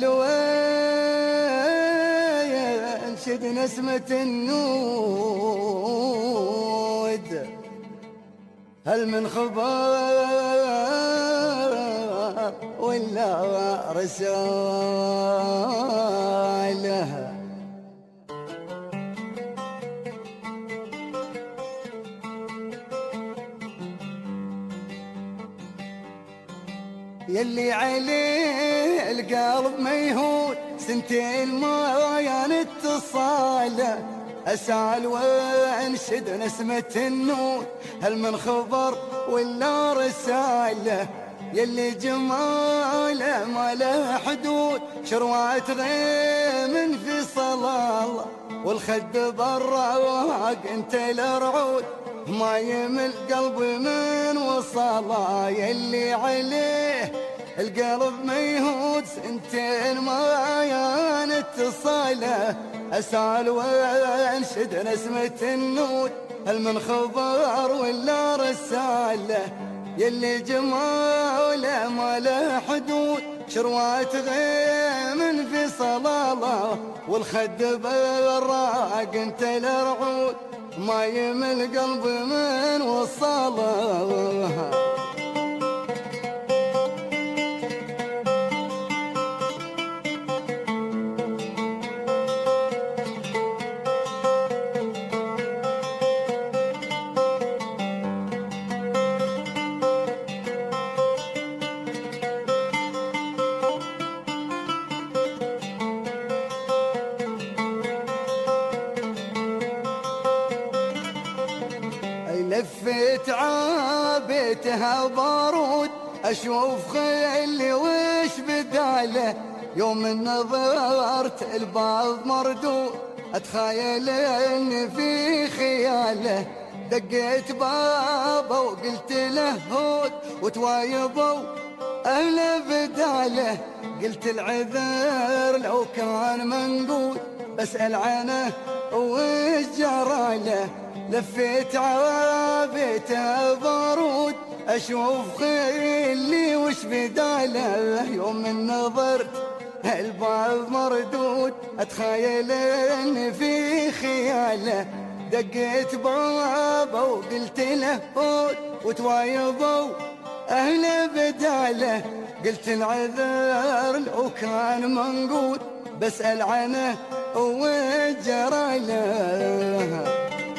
وين شد نسمة النود، هل من خبر ولا رسالها؟ يلي عليه القلب ميهود سنتين ما ينتصاله أسأل وأنشد نسمة النور هل من خبر ولا رسالة يلي جماله ما له حدود شروات غيم في صلاله والخد بالرواق انت الرعود ما يمل قلبي من وصله يلي عليه القلب ميهود سنتين ما ينتصاله أسأل وأنشد نسمة النود هل من خبر ولا رسالة يلي جماله ما له حدود شروات غيم في صلاله والخد بالراق انت الرعود ما يمل قلبي من وصله لفيت عابيتها بارود أشوف خيلي وش بداله يوم نظرت البعض مردود أتخيل إني في خياله دقيت بابه وقلت له هود وتوايبوا أهل بداله قلت العذر لو كان منقود بسأل عنه وش جراله لفيت عابيته بارود أشوف خيلي وش بداله يوم من نظرت البعض مردود أتخيل إني في خياله دقيت بابه وقلت له هود وتوايبوا أهل بداله قلت العذر لو كان منقود بسأل عنه وجراله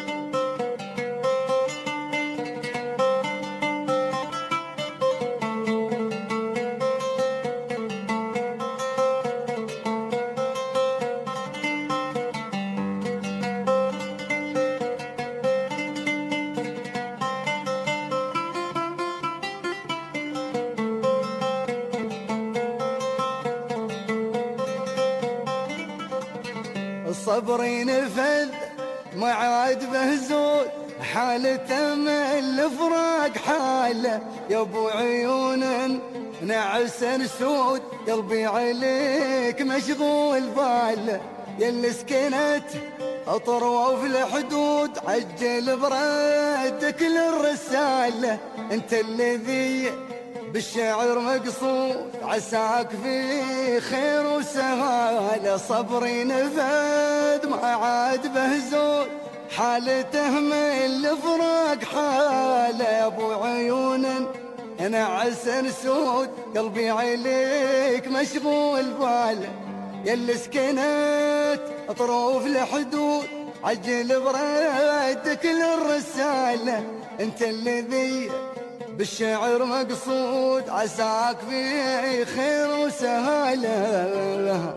صبري نفذ ما عاد بهزول حالته من الفراق حاله يا ابو عيون نعس سود قلبي عليك مشغول باله يلي سكنت اطروه في الحدود عجل بردك للرساله انت الذي بالشعر مقصود عساك في خير وسهالة صبري نفذ ما عاد بهزول حالته من الفراق حاله يا ابو عيون انا عسن سود قلبي عليك مشغول باله يلي سكنت اطروف الحدود عجل بردك للرسالة انت الذي بالشعر مقصود عساك في خير وسهالة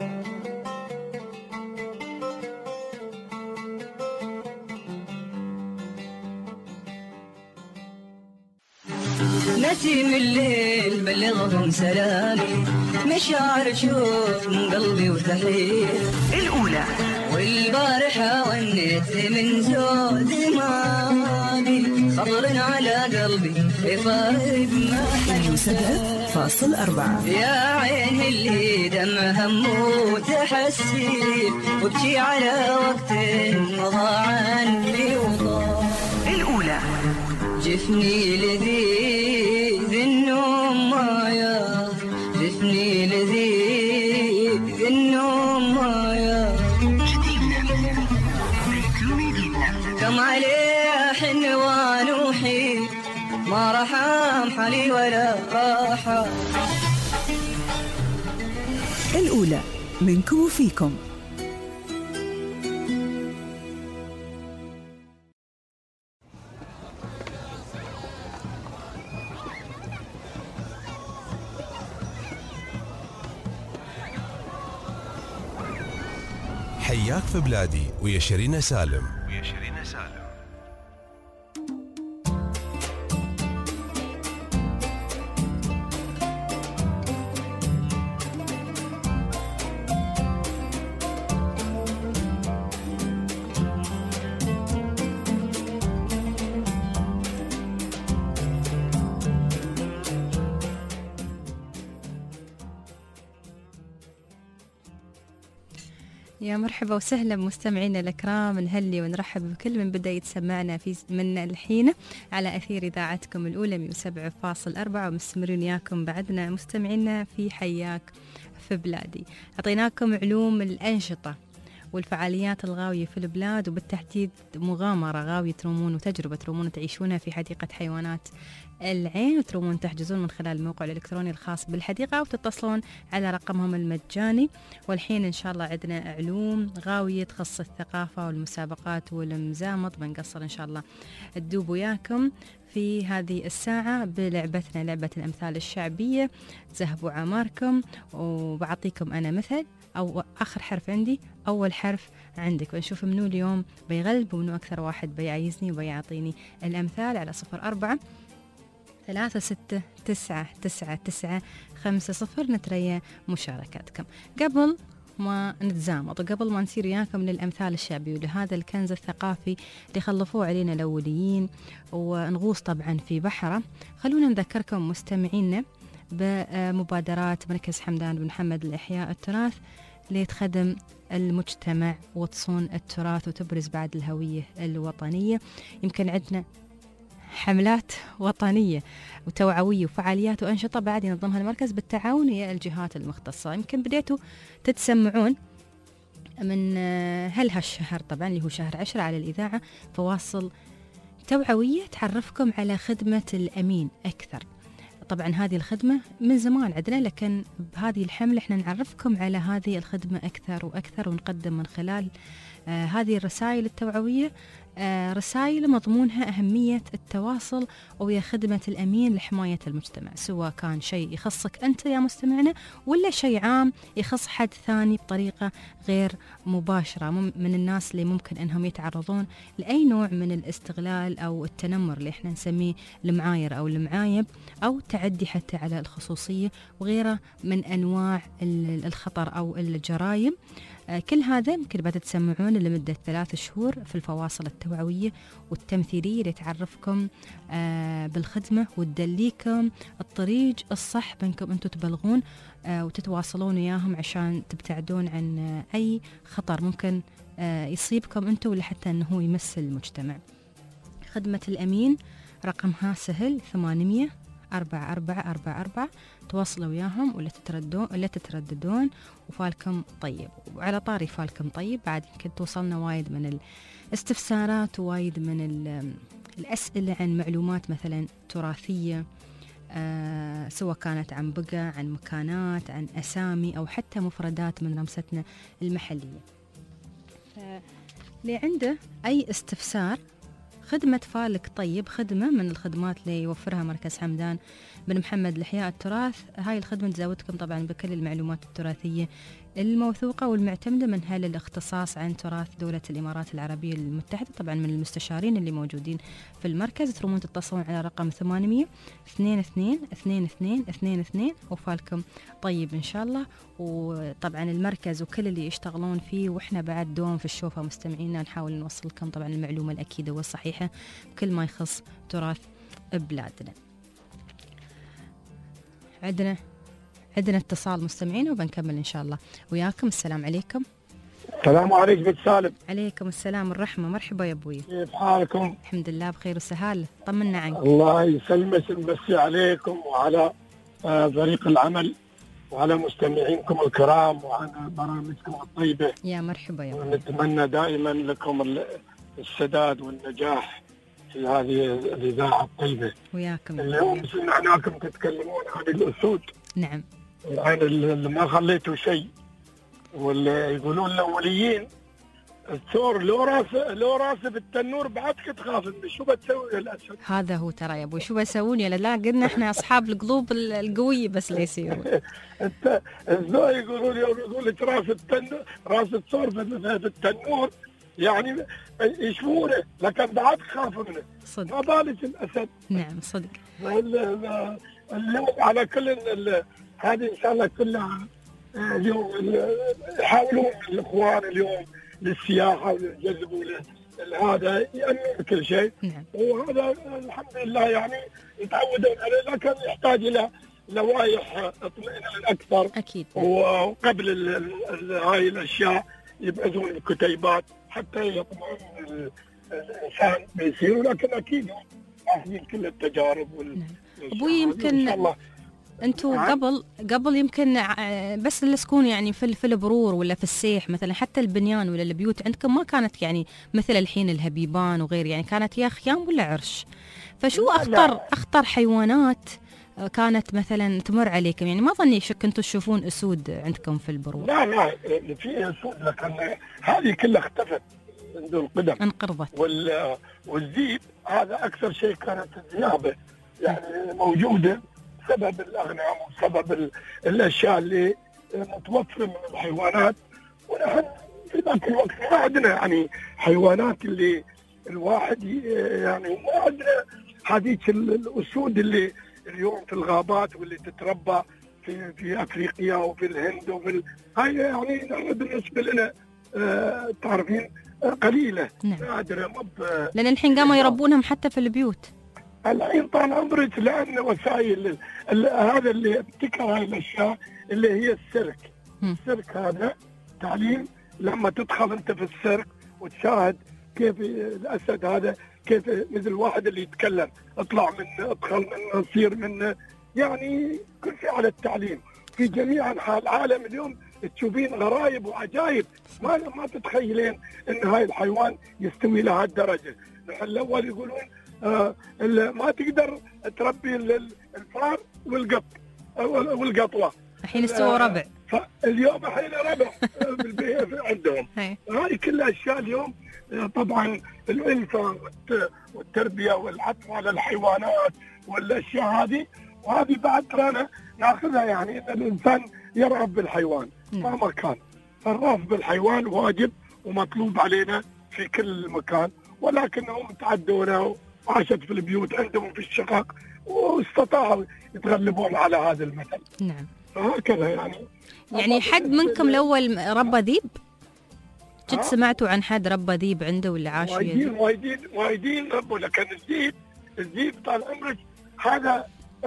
نسيم الليل بلغهم سلامي مشاعر شوف من قلبي وتحية الأولى والبارحة ونيت من زود ماضي خطر على قلبي يفارق ما سبعة فاصل أربعة يا عين اللي دم همه تحسين وابكي على وقت مضى عني وضاع الأولى جفني لذيذ النوم مايا جفني لذيذ النوم مايا كم عليه حنوان وحيد ما رحم حالي ولا راحة الأولى منكم وفيكم. حياك في بلادي ويا شيرين سالم. ويا شيرين سالم. يا مرحبا وسهلا مستمعينا الأكرام، نهلي ونرحب بكل من بدأ يتسمعنا في من الحين على أثير إذاعتكم الأولى مئة وسبعة فاصلة أربعة، ومستمرين وياكم بعدنا مستمعينا في حياك في بلادي. أعطيناكم علوم الأنشطة والفعاليات الغاوية في البلاد، وبالتحديد مغامرة غاوية ترومون وتجربة ترومون تعيشونها في حديقة حيوانات العين، وترومون تحجزون من خلال الموقع الإلكتروني الخاص بالحديقة وتتصلون على رقمهم المجاني. والحين إن شاء الله عندنا علوم غاوية تخص الثقافة والمسابقات والمزامط، بنقصر إن شاء الله تدوب وياكم في هذه الساعة بلعبتنا لعبة الأمثال الشعبية. ذهبوا عماركم وبعطيكم أنا مثل أو آخر حرف عندي أول حرف عندك، ونشوف منو اليوم بيغلب ومنو أكثر واحد بيعيزني وبيعطيني الأمثال على صفر أربعة ثلاثة ستة تسعة تسعة تسعة خمسة صفر. نتريا مشاركاتكم. قبل ما نتزامط وقبل ما نصير وياكم من الأمثال الشعبية ولهذا الكنز الثقافي اللي خلفوه علينا الأوليين ونغوص طبعا في بحره، خلونا نذكركم مستمعينا بمبادرات مركز حمدان بن محمد لإحياء التراث لتخدم المجتمع وتصون التراث وتبرز بعد الهوية الوطنية. يمكن عندنا حملات وطنية وتوعوية وفعاليات وأنشطة بعد ينظمها المركز بالتعاون ويا الجهات المختصة. يمكن بديتوا تتسمعون من هل هالشهر طبعا اللي هو شهر عشرة على الإذاعة فواصل توعوية تعرفكم على خدمة الأمين أكثر. طبعا هذه الخدمة من زمان عندنا، لكن بهذه الحملة احنا نعرفكم على هذه الخدمة أكثر وأكثر، ونقدم من خلال آه هذه الرسائل التوعوية آه رسائل مضمونها أهمية التواصل ويا خدمة الأمين لحماية المجتمع، سواء كان شيء يخصك أنت يا مستمعنا ولا شيء عام يخص حد ثاني بطريقة غير مباشرة من الناس اللي ممكن أنهم يتعرضون لأي نوع من الاستغلال أو التنمر اللي احنا نسميه المعاير أو المعايب أو تعدي حتى على الخصوصية وغيره من أنواع الخطر أو الجرائم. كل هذا يمكن بعد تسمعون لمدة ثلاث شهور في الفواصل التوعوية والتمثيلية اللي تعرفكم بالخدمة وتدليكم الطريق الصح بأنكم أنتم تبلغون وتتواصلون وياهم عشان تبتعدون عن أي خطر ممكن يصيبكم أنتم ولا حتى أنه يمس المجتمع. خدمة الأمين رقمها سهل ثمانمية أربعة أربعة أربعة أربعة، تواصلوا وياهم ولا تتردون ولا تترددون وفالكم طيب. وعلى طاري فالكم طيب بعد يمكن توصلنا وايد من الاستفسارات ووايد من الأسئلة عن معلومات مثلا تراثية آه سواء كانت عن بقع عن مكانات عن أسامي أو حتى مفردات من رمستنا المحلية. اللي عنده أي استفسار خدمة فالك طيب خدمة من الخدمات اللي يوفرها مركز حمدان بن محمد لإحياء التراث. هاي الخدمة تزودكم طبعا بكل المعلومات التراثية الموثوقة والمعتمدة من هل الاختصاص عن تراث دولة الإمارات العربية المتحدة، طبعا من المستشارين اللي موجودين في المركز. ترومون تتصلون على رقم ثمانمية اثنين اثنين اثنين اثنين اثنين اثنين وفالكم طيب إن شاء الله. وطبعا المركز وكل اللي يشتغلون فيه وإحنا بعد دوم في الشوفة مستمعينا نحاول نوصلكم طبعا المعلومة الأكيدة والصحيحة بكل ما يخص تراث بلادنا. عندنا عندنا اتصال مستمعين وبنكمل إن شاء الله وياكم. السلام عليكم. السلام عليكم بنت سالم. عليكم السلام والرحمة. مرحبا يا أبوي. كيف حالكم؟ الحمد لله بخير وسهال. طمنا عنك. الله يسلمك ويمسي عليكم وعلى فريق العمل وعلى مستمعينكم الكرام وعلى برامجكم الطيبة. يا مرحبا يا أبوي. ونتمنى دائما لكم السداد والنجاح في هذه الإذاعة الطيبة. وياكم. اليوم سمعناكم تتكلمون عن الأسود. نعم. الآن اللي ما خليتوا شيء واللي يقولون الأوليين الثور لو راسه لو راسه بالتنور بعدك تخاف منه، شو بتسوي الاسد؟ هذا هو ترى يا ابوي، شو بسوون؟ لا لا قلنا احنا اصحاب القلوب القويه بس لا يصيرون. انت الزوج يقولوا لي يقولوا لك راس التنور راس الثور في التنور يعني يشوفونه، لكن بعد خاف منه. صدق. ما بالك الاسد. نعم صدق. اليوم على كل هذه ان شاء الله كلها اليوم يحاولون الاخوان اليوم للسياحه ويجذبوا هذا يأمن كل شيء. نعم. وهذا الحمد لله يعني يتعودون عليه، لكن يحتاج الى لوائح اطمئنان اكثر. اكيد. وقبل هاي الاشياء يبعثون الكتيبات حتى يطمئن الانسان بيصير، ولكن اكيد اخذين كل التجارب وال نعم. ابوي يمكن انتم قبل قبل يمكن بس السكون يعني في في البرور ولا في السيح مثلا، حتى البنيان ولا البيوت عندكم ما كانت يعني مثل الحين الهبيبان وغير، يعني كانت يا خيام ولا عرش. فشو اخطر اخطر حيوانات كانت مثلا تمر عليكم؟ يعني ما ظني شك كنتوا تشوفون اسود عندكم في البرور. لا لا في اسود، لكن هذه كلها اختفت منذ القدم، انقرضت. وال والذيب هذا اكثر شيء كانت الذيابه يعني موجوده بسبب الاغنام وسبب الاشياء اللي متوفره من الحيوانات، ونحن في ذاك الوقت ما عندنا يعني حيوانات اللي الواحد يعني ما عندنا هذيك الاسود اللي اليوم في الغابات واللي تتربى في في افريقيا وفي الهند وفي ال... هاي يعني نحن بالنسبه لنا آه تعرفين آه قليله. نعم. نادره مب... لان الحين قاموا يربونهم حتى في البيوت. الحين طال عمرك لان وسائل ال... هذا اللي ابتكر هاي الاشياء اللي هي السيرك. م. السيرك هذا تعليم، لما تدخل انت في السيرك وتشاهد كيف الاسد هذا كيف مثل واحد اللي يتكلم، اطلع منه ادخل منه اصير منه، يعني كل شيء على التعليم في جميع انحاء العالم. اليوم تشوفين غرايب وعجائب ما ما تتخيلين ان هاي الحيوان يستوي لها الدرجه. نحن الاول يقولون آه ما تقدر تربي الفار والقط والقطوه، الحين استوى ربع. اليوم الحين ربع عندهم. هاي كلها اشياء اليوم طبعا الألفة والتربية والعطف على الحيوانات والأشياء هذه، وهذه بعد ترانا ناخذها يعني أن الإنسان يرغب بالحيوان مهما كان. الرغبة بالحيوان واجب ومطلوب علينا في كل مكان، ولكنهم تعدونا وعاشت في البيوت عندهم في الشقق واستطاعوا يتغلبون على هذا المثل. نعم. فهكذا يعني. يعني حد منكم الأول ربى ذيب؟ جد سمعتوا عن حد ربى ذيب عنده ولا عاش وياه؟ وايدين وايدين وايدين ربوا، لكن الذيب الذيب طال عمرك هذا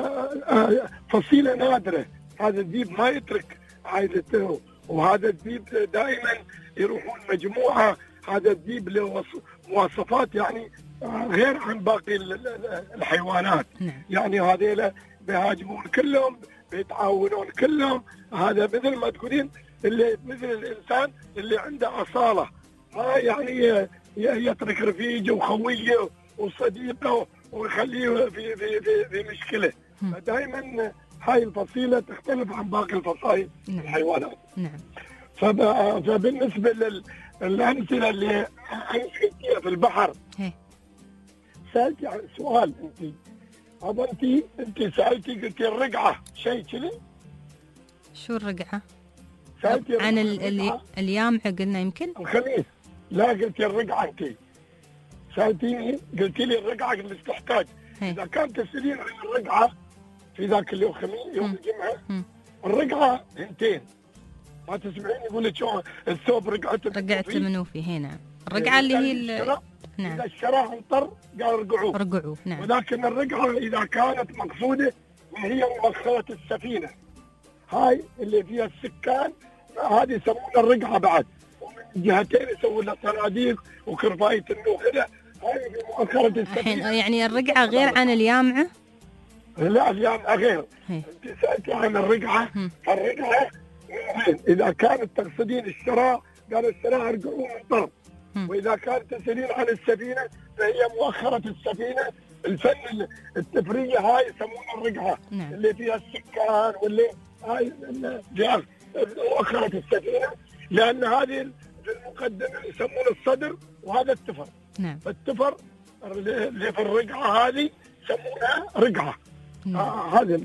فصيلة نادرة. هذا الذيب ما يترك عائلته، وهذا الذيب دائما يروحون مجموعة. هذا الذيب له مواصفات يعني غير عن باقي الحيوانات. نعم. يعني هذيلا بيهاجمون كلهم، بيتعاونون كلهم. هذا مثل ما تقولين اللي مثل الانسان اللي عنده اصاله، ما يعني يترك رفيجه وخويه وصديقه ويخليه في في في, في مشكله. فدائما هاي الفصيله تختلف عن باقي الفصائل. نعم. الحيوانات. نعم. فبالنسبه للامثله اللي امس قلتيها في البحر، هي. سالتي عن سؤال انت هذا انت انت سالتي قلتي الرقعه شيء كذي. شو الرقعه؟ عن ال اليامعة قلنا يمكن؟ الخميس. لا قلتي الرقعة انت. سألتيني قلتي لي الرقعة اللي تحتاج. إذا كانت تسألين عن الرقعة في ذاك اليوم خميس يوم الجمعة، الرقعة هنتين. ما تسمعين يقول لك شو الثوب رقعته رقعة منوفي هنا. الرقعة اللي هي ال... نعم. إذا اشتراها انطر قال رقعوه. رقعوه نعم. ولكن الرقعة إذا كانت مقصودة وهي مؤخرة السفينة، هاي اللي فيها السكان، هذه يسمونها الرقعة بعد، ومن جهتين يسوون لها صناديق وكرفاية النوخدة. هاي في مؤخرة السفينة. يعني الرقعة غير عن اليامعة؟ لا اليامعة غير. انت سألتي عن الرقعة. الرقعة إذا كانت تقصدين الشراء قالوا الشراء ارجعوه من طرف، وإذا كانت تسألين عن السفينة فهي مؤخرة السفينة. الفن التفرية هاي يسمونها الرقعة. نعم. اللي فيها السكان واللي هاي مؤخرة السفينة، لأن هذه المقدم يسمونه الصدر، وهذا التفر. نعم. التفر اللي في الرقعه هذه يسمونها رقعه. نعم. آه هذا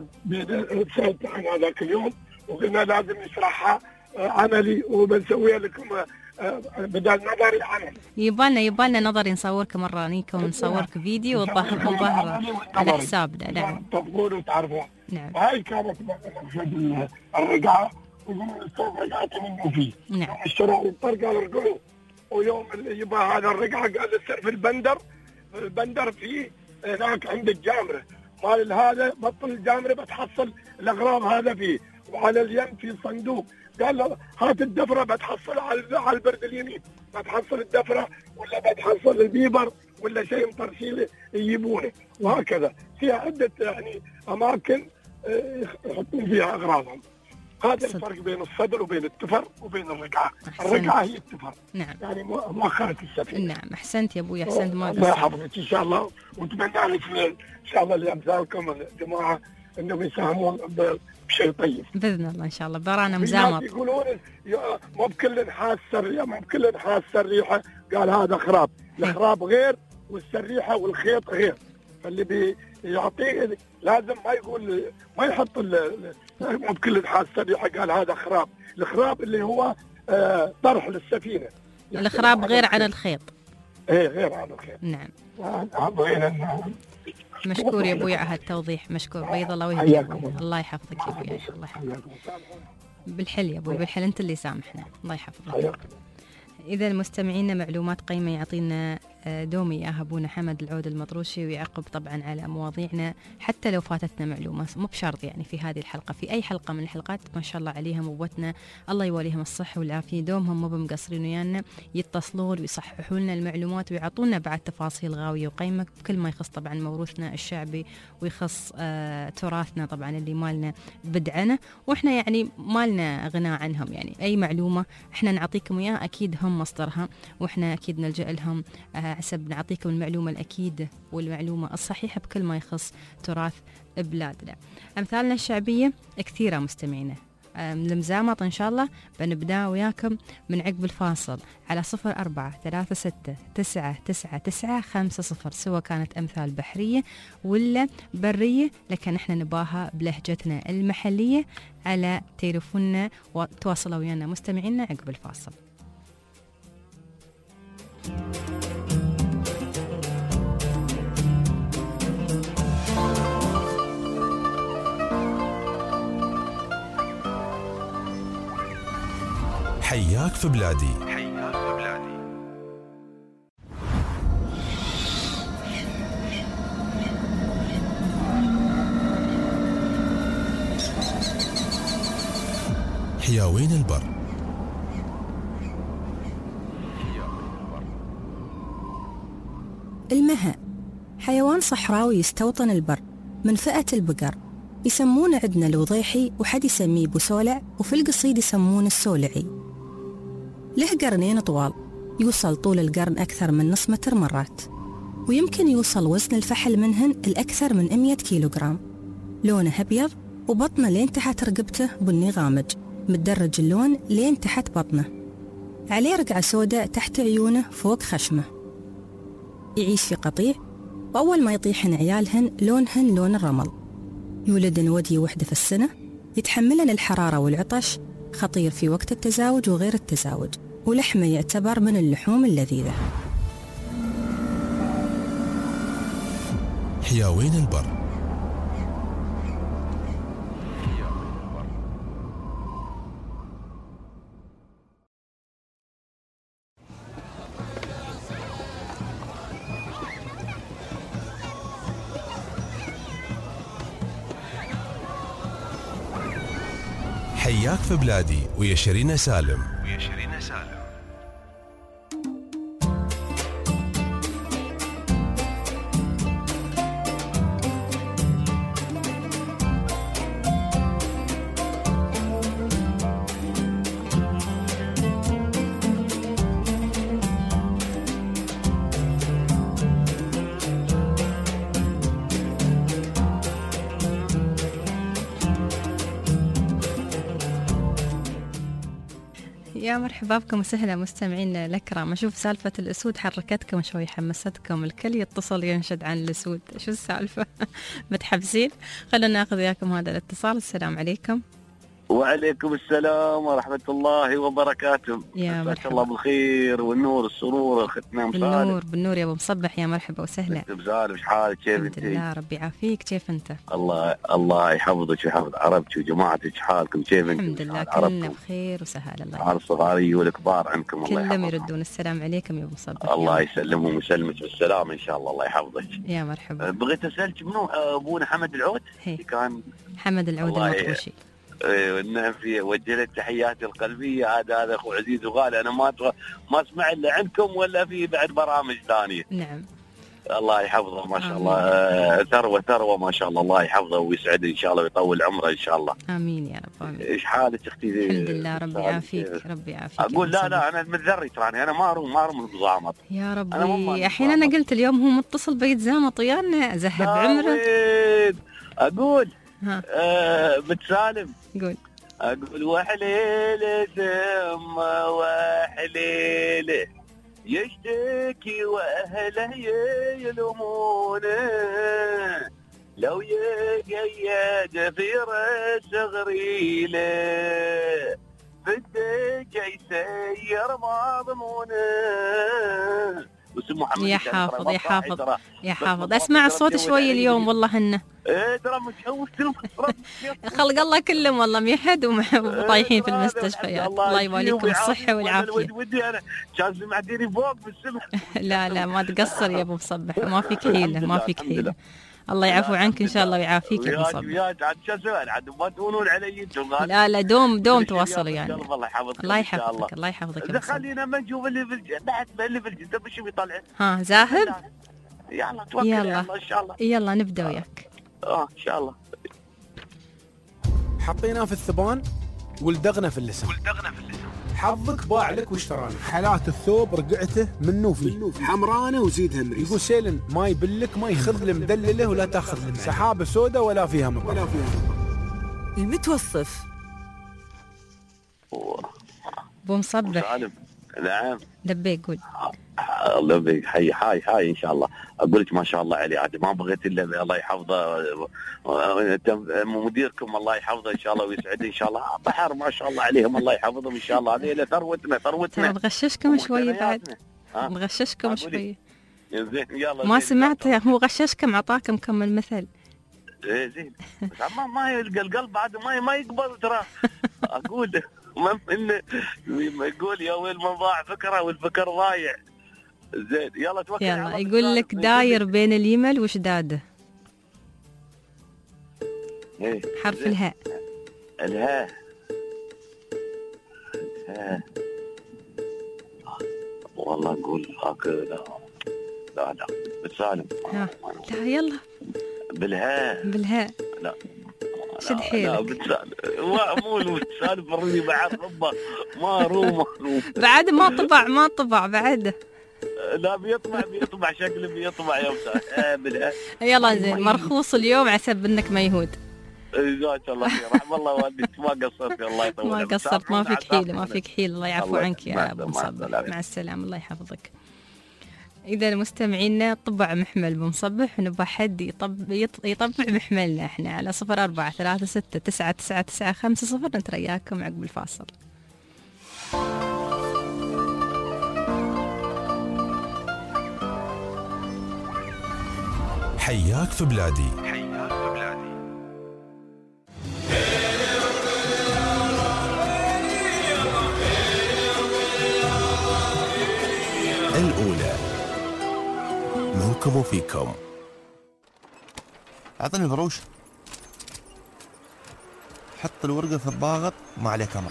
سالت عن هذاك اليوم وقلنا لازم نشرحها آه عملي وبنسويها لكم آه بدل نظري عملي. يبالنا يبالنا نظري نصورك مره نيكم ونصورك فيديو والظهر والظهر على حسابنا. نعم. تطبقون وتعرفون. نعم. وهي كانت مقصد الرقعه ويقولون الصوت رقعتي منه فيه. نعم. اشتروا الطرق قالوا ارقعوا، ويوم اللي يبغى هذا الرقعه قال يصير في البندر، البندر فيه هناك عند الجامره مال هذا بطل الجامره بتحصل الاغراض هذا فيه، وعلى اليم في صندوق قال له هات الدفره بتحصل على على البرد اليمين، بتحصل الدفره ولا بتحصل البيبر ولا شيء مطرشيل يجيبونه، وهكذا فيها عده يعني اماكن يحطون فيها اغراضهم. هذا الفرق بين الصدر وبين التفر وبين الرقعه. الرقعه هي التفر. نعم. يعني مؤخره السفينه. نعم احسنت يا ابوي احسنت. ما الله يحفظك ان شاء الله، ونتمنى لك ان شاء الله لامثالكم الجماعه انهم يساهمون بشيء طيب باذن الله ان شاء الله. برانا مزامر يقولون مو بكل حاسه الريحه، مو بكل حاسه الريحه، قال هذا خراب، الخراب غير والسريحه والخيط غير، فاللي بيعطيه لازم ما يقول ما يحط مو بكل حاسه الريحه قال هذا خراب، الخراب اللي هو آه طرح للسفينه. الخراب غير عن الخيط. ايه غير عن الخيط. نعم. هذا مشكور يا ابوي على هالتوضيح، مشكور. بيض الله وجهك. الله يحفظك يا ابوي. الله يحفظك. بالحل يا ابوي بالحل، انت اللي سامحنا. الله يحفظك. إذا المستمعين معلومات قيمة يعطينا دوم إياها أبونا حمد العود المطروشي، ويعقب طبعا على مواضيعنا حتى لو فاتتنا معلومة، مو بشرط يعني في هذه الحلقة، في أي حلقة من الحلقات ما شاء الله عليهم أبوتنا الله يواليهم الصحة والعافية، دومهم مو بمقصرين ويانا، يتصلون ويصححوا لنا المعلومات ويعطونا بعد تفاصيل غاوية وقيمة بكل ما يخص طبعا موروثنا الشعبي ويخص آه تراثنا طبعا اللي مالنا بدعنا، وإحنا يعني مالنا غناء عنهم. يعني أي معلومة إحنا نعطيكم إياها أكيد هم مصدرها، وإحنا أكيد نلجأ لهم آه حسب نعطيكم المعلومة الأكيدة والمعلومة الصحيحة بكل ما يخص تراث بلادنا. أمثالنا الشعبية كثيرة مستمعينا، المزامط إن شاء الله بنبدأ وياكم من عقب الفاصل على صفر أربعة ثلاثة ستة تسعة تسعة تسعة خمسة صفر، سواء كانت أمثال بحرية ولا برية، لكن إحنا نباها بلهجتنا المحلية على تليفوننا، وتواصلوا ويانا مستمعينا عقب الفاصل. حياك في بلادي. حياك في بلادي. حياوين البر. المها حيوان صحراوي يستوطن البر من فئة البقر، يسمونه عندنا الوضيحي، وحد يسميه بسولع، وفي القصيد يسمونه السولعي. له قرنين طوال، يوصل طول القرن أكثر من نص متر مرات، ويمكن يوصل وزن الفحل منهن الأكثر من مئة كيلوغرام. لونه أبيض، وبطنه لين تحت رقبته بني غامج، متدرج اللون لين تحت بطنه، عليه رقعة سوداء تحت عيونه فوق خشمه. يعيش في قطيع، وأول ما يطيحن عيالهن لونهن لون الرمل. يولدن ودي وحدة في السنة، يتحملن الحرارة والعطش، خطير في وقت التزاوج وغير التزاوج، ولحمه يعتبر من اللحوم اللذيذة. حياوين البر. حياك في بلادي ويا شيرين سالم. ويا شيرين سالم. يا مرحبا بكم وسهلا مستمعينا الأكرام. أشوف سالفة الأسود حركتكم شوي، حمستكم، الكل يتصل ينشد عن الأسود، شو السالفة؟ متحبسين؟ خلونا ناخذ وياكم هذا الاتصال. السلام عليكم. وعليكم السلام ورحمة الله وبركاته. يا مرحبا. الله بالخير والنور السرور اختنا مصالح. بالنور بالنور يا ابو مصبح، يا مرحبا وسهلا. بزال وش حالك؟ كيف انت؟ الحمد لله ربي يعافيك، كيف انت؟ الله الله يحفظك ويحفظ عربك وجماعتك، حالكم كيف انت؟ الحمد لله كلنا بخير وسهال. الله على الصغاري والكبار عندكم الله كلهم يردون السلام عليكم يا ابو مصبح. الله يسلمهم ويسلمك بالسلام ان شاء الله. الله يحفظك. يا مرحبا. بغيت اسالك منو ابونا حمد العود؟ هي. كان حمد العود المطروشي. والنعم في وجه لك تحياتي القلبيه. هذا هذا اخو عزيز وغالي، انا ما ما اسمع الا عندكم ولا في بعد برامج ثانيه. نعم. الله يحفظه ما شاء الله، ثروه ثروه ما شاء الله. الله يحفظه ويسعده ان شاء الله ويطول عمره ان شاء الله. امين يا رب امين. ايش حالك اختي؟ الحمد لله ربي يعافيك ربي يعافيك. اقول لا لا انا متذري تراني، انا ما اروم ما اروم الزعمط يا ربي. الحين انا قلت اليوم هو متصل بيتزامط ويانا زهب عمره. اقول ها آه بتسالم قول. اقول وحليله ثم وحليله يشتكي واهله يلومونه، لو يقيد في راس غريله بدك يسير مضمونه. يا حافظ يا حافظ يا حافظ، اسمع الصوت شوي اليوم والله هنه. ايه ترى متجوز خلق الله كلهم والله ميحد وطايحين في المستشفيات. الله يواليكم الصحة والعافية. ودي انا كان سمعتيني فوق بالسمع. لا لا ما تقصر يا ابو مصبح، ما فيك حيلة ما فيك حيلة. الله يعفو عنك ان شاء الله ويعافيك يا ابو مصبح. وياك عاد شو اسوي عاد ما تهونون علي انتم. لا لا دوم دوم تواصلوا يعني. الله يحفظك الله يحفظك الله يحفظك. اذا خلينا ما نشوف اللي في الجنة بعد اللي في الجنة بشو بيطلع. ها زاهد؟ يلا توكل على الله ان شاء الله. يلا نبدا وياك. اه ان شاء الله. حطيناه في الثبان ولدغنا في اللسان. ولدغنا في اللسان. حظك باع لك واشتراني. حالات الثوب رقعته منه فيه حمرانه وزيدها مريس. يقول سيلن ما يبلك ما يخذ المدلله ولا تاخذ المدلله. سحابه سوداء ولا فيها مطر ولا فيها. المتوصف ابو مصبح. نعم لبيك قول. الله يبيك. حي حي حي ان شاء الله. اقول لك ما شاء الله عليه عاد ما بغيت الا الله يحفظه مديركم الله يحفظه ان شاء الله ويسعده ان شاء الله. بحر ما شاء الله عليهم الله يحفظهم ان شاء الله. هذه ثروتنا ثروتنا. نغششكم شوي بعد نغششكم شوي. زين يلا. ما سمعت هو غششكم عطاكم كم المثل. ايه زين بس ما ما يلقى القلب بعد ما ما يقبل ترى. اقول ما انه يقول يا ويل من ضاع فكره والفكر ضايع. زين يلا توكل يلا. يقول لك داير بين اليمل وشداده. ايه حرف زين. الهاء. الهاء الهاء والله نقول هكذا. لا لا بتسالم. لا يلا بالهاء. بالهاء. لا شد حيلك. لا بتسالم مو بتسالم فرني بعد ربه ما روم بعد ما طبع ما طبع بعد. لا بيطبع بيطبع شكله بيطبع يا مساء بالهاء. يلا زين مرخوص اليوم عسب انك ميهود. جزاك الله خير رحم الله والديك ما قصرت الله يطول. ما قصرت ما فيك حيله ما فيك حيله. الله يعفو عنك يا ابو مصبح. مع السلامه الله يحفظك. إذا مستمعينا طبع محمل بمصبح ونبغى حد يطبع يطبع محملنا احنا على صفر أربعة ثلاثة ستة تسعة تسعة تسعة خمسة صفر. نترياكم عقب الفاصل. حياك في بلادي. حياك في بلادي. الأولى منكم وفيكم. أعطني الفروش. حط الورقة في الضاغط ما عليه كاميرا.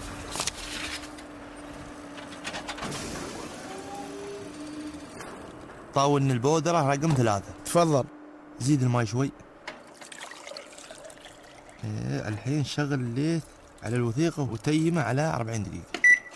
طاولني البودرة رقم ثلاثة. تفضل. زيد الماي شوي. إيه الحين شغل الليث على الوثيقة وتيمه على أربعين دقيقة.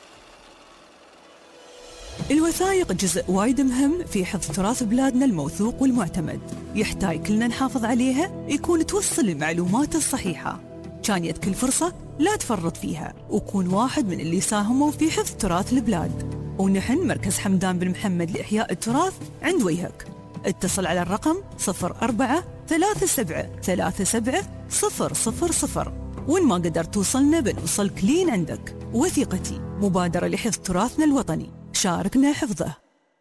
الوثائق جزء وايد مهم في حفظ تراث بلادنا الموثوق والمعتمد. يحتاج كلنا نحافظ عليها يكون توصل المعلومات الصحيحة. كان يد كل فرصة لا تفرط فيها وكون واحد من اللي ساهموا في حفظ تراث البلاد. ونحن مركز حمدان بن محمد لإحياء التراث عند وجهك. اتصل على الرقم صفر أربعة ثلاثة سبعة ثلاثة سبعة صفر صفر صفر، وإن ما قدرت توصلنا بنوصلك لين عندك. وثيقتي مبادرة لحفظ تراثنا الوطني، شاركنا حفظه.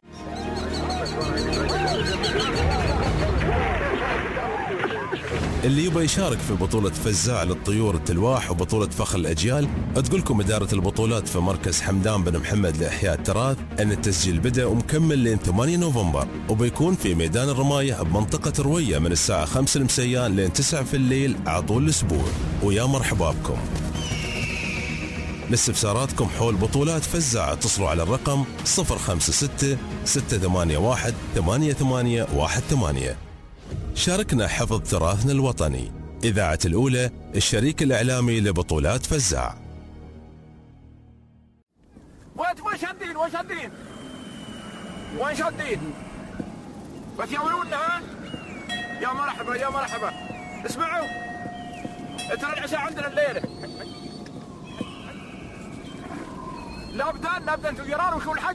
اللي يبغى يشارك في بطولة فزاع للطيور التلواح وبطولة فخر الأجيال، تقولكم إدارة البطولات في مركز حمدان بن محمد لإحياء التراث أن التسجيل بدأ ومكمل لين ثمانية نوفمبر، وبيكون في ميدان الرماية بمنطقة روية من الساعة خمسة المساء لين تسعة في الليل على طول الأسبوع. ويا مرحبا بكم. لاستفساراتكم حول بطولات فزاع اتصلوا على الرقم صفر خمسة ستة ستة ثمانية واحد ثمانية ثمانية واحد ثمانية. شاركنا حفظ تراثنا الوطني. إذاعة الأولى، الشريك الإعلامي لبطولات فزاع. وين شادين وين شادين وين شادين بس يعملونا. ها يا مرحبا يا مرحبا. اسمعوا ترى العشاء عندنا الليلة. لابدان لابدان تجيران وشو الحق.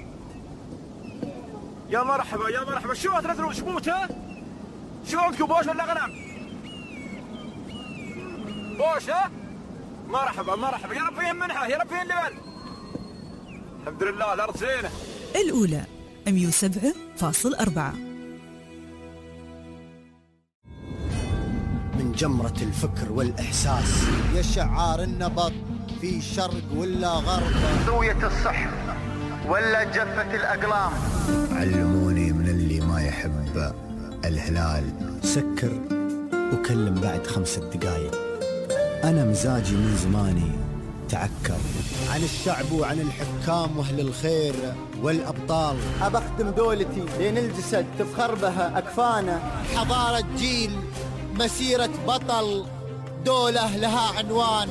يا مرحبا يا مرحبا. شو ثلاث شبوت؟ ها شو عندكم بوش ولا غنم؟ بوش. ها مرحبا مرحبا. يا رب فيهم منحة يا رب فيهم لبن. الحمد لله الأرض زينة. الأولى مية وسبعة فاصل أربعة. من جمرة الفكر والإحساس يا شعار النبض في شرق ولا غرب، زوية الصح ولا جفة الأقلام. علموني من اللي ما يحب الهلال سكر وكلم بعد خمسة دقايق. أنا مزاجي من زماني تعكر عن الشعب وعن الحكام وأهل الخير والأبطال. أبخدم دولتي لين الجسد تفخر بها أكفانه. حضارة جيل مسيرة بطل دولة لها عنوان.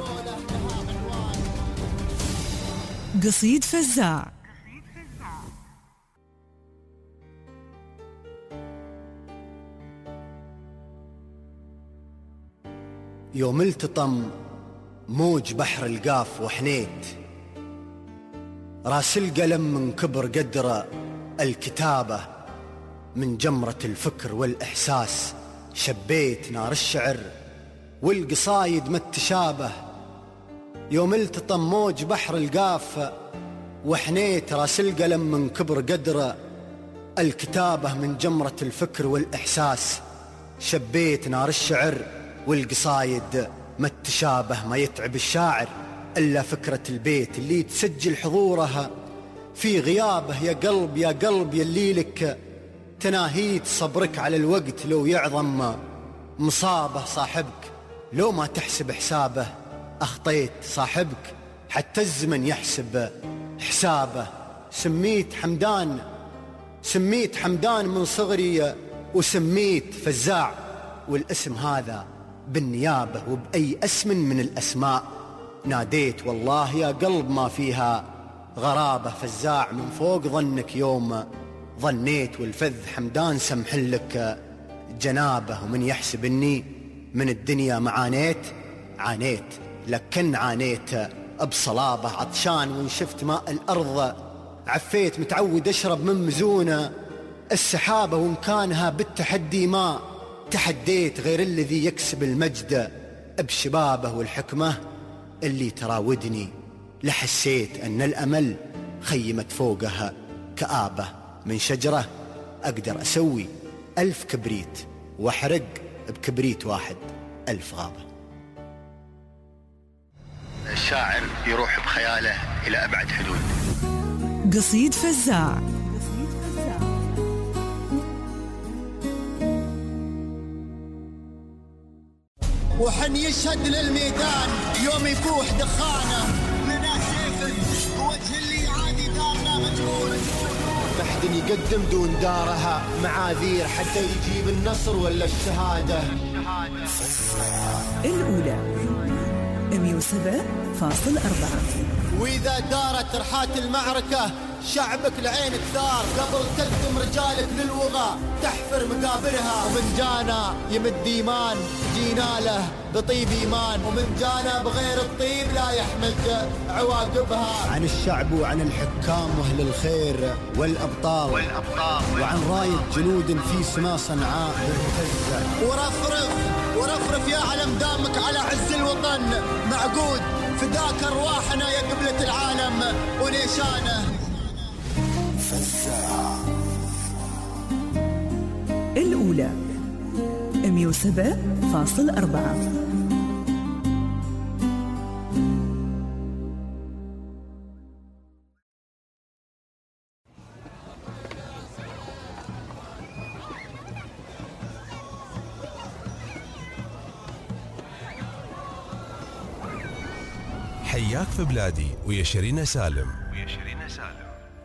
قصيد فزاع. يوم التطم موج بحر القاف وحنيت، راس القلم من كبر قدر الكتابة. من جمرة الفكر والإحساس شبيت نار الشعر والقصايد ما التشابه. يوم التطم موج بحر القاف وحنيت، راس القلم من كبر قدر الكتابة. من جمرة الفكر والإحساس شبيت نار الشعر والقصايد ما التشابه. ما يتعب الشاعر إلا فكرة البيت اللي تسجل حضورها في غيابه. يا قلب يا قلب يلي لك تناهيت صبرك على الوقت لو يعظم مصابه. صاحبك لو ما تحسب حسابه أخطيت، صاحبك حتى الزمن يحسب حسابه. سميت حمدان سميت حمدان من صغري وسميت فزاع، والاسم هذا بالنيابة وبأي اسم من الأسماء ناديت. والله يا قلب ما فيها غرابة. فزاع من فوق ظنك يوم ظنيت، والفذ حمدان سمحلك جنابه. ومن يحسب اني من الدنيا معانيت عانيت، لكن عانيت بصلابة. عطشان وان شفت ماء الأرض عفيت، متعود أشرب من مزونة السحابة. وإن كانها بالتحدي ما تحديت، غير الذي يكسب المجد بشبابه. والحكمة اللي تراودني لحسيت أن الأمل خيمت فوقها كآبة. من شجرة أقدر أسوي ألف كبريت وأحرق بكبريت واحد ألف غابة. الشاعر يروح بخياله إلى أبعد حدود. قصيد فزاع. وحن يشهد للميدان يوم يفوح دخانه، لنا سيف وجه اللي عادي دارنا مجهول. محد يقدم دون دارها معاذير حتى يجيب النصر ولا الشهادة. الأولى مية وسبعة فاصل أربعة. وإذا دارت رحات المعركة شعبك لعينك ثار قبل تقدم رجالك للوغى تحفر مقابرها. ومن جانا يمد ايمان جينا له بطيب ايمان، ومن جانا بغير الطيب لا يحمد عواقبها. عن الشعب وعن الحكام واهل الخير والابطال, والأبطال وعن راية جنود في سما صنعاء مرتزة. ورفرف ورفرف يا علم دامك على عز الوطن معقود، فداك ارواحنا يا قبلة العالم ونيشانه. فزاع الأولى مية وسبعة فاصل أربعة. حياك في بلادي ويا شيرين سالم. ويا شيرين سالم.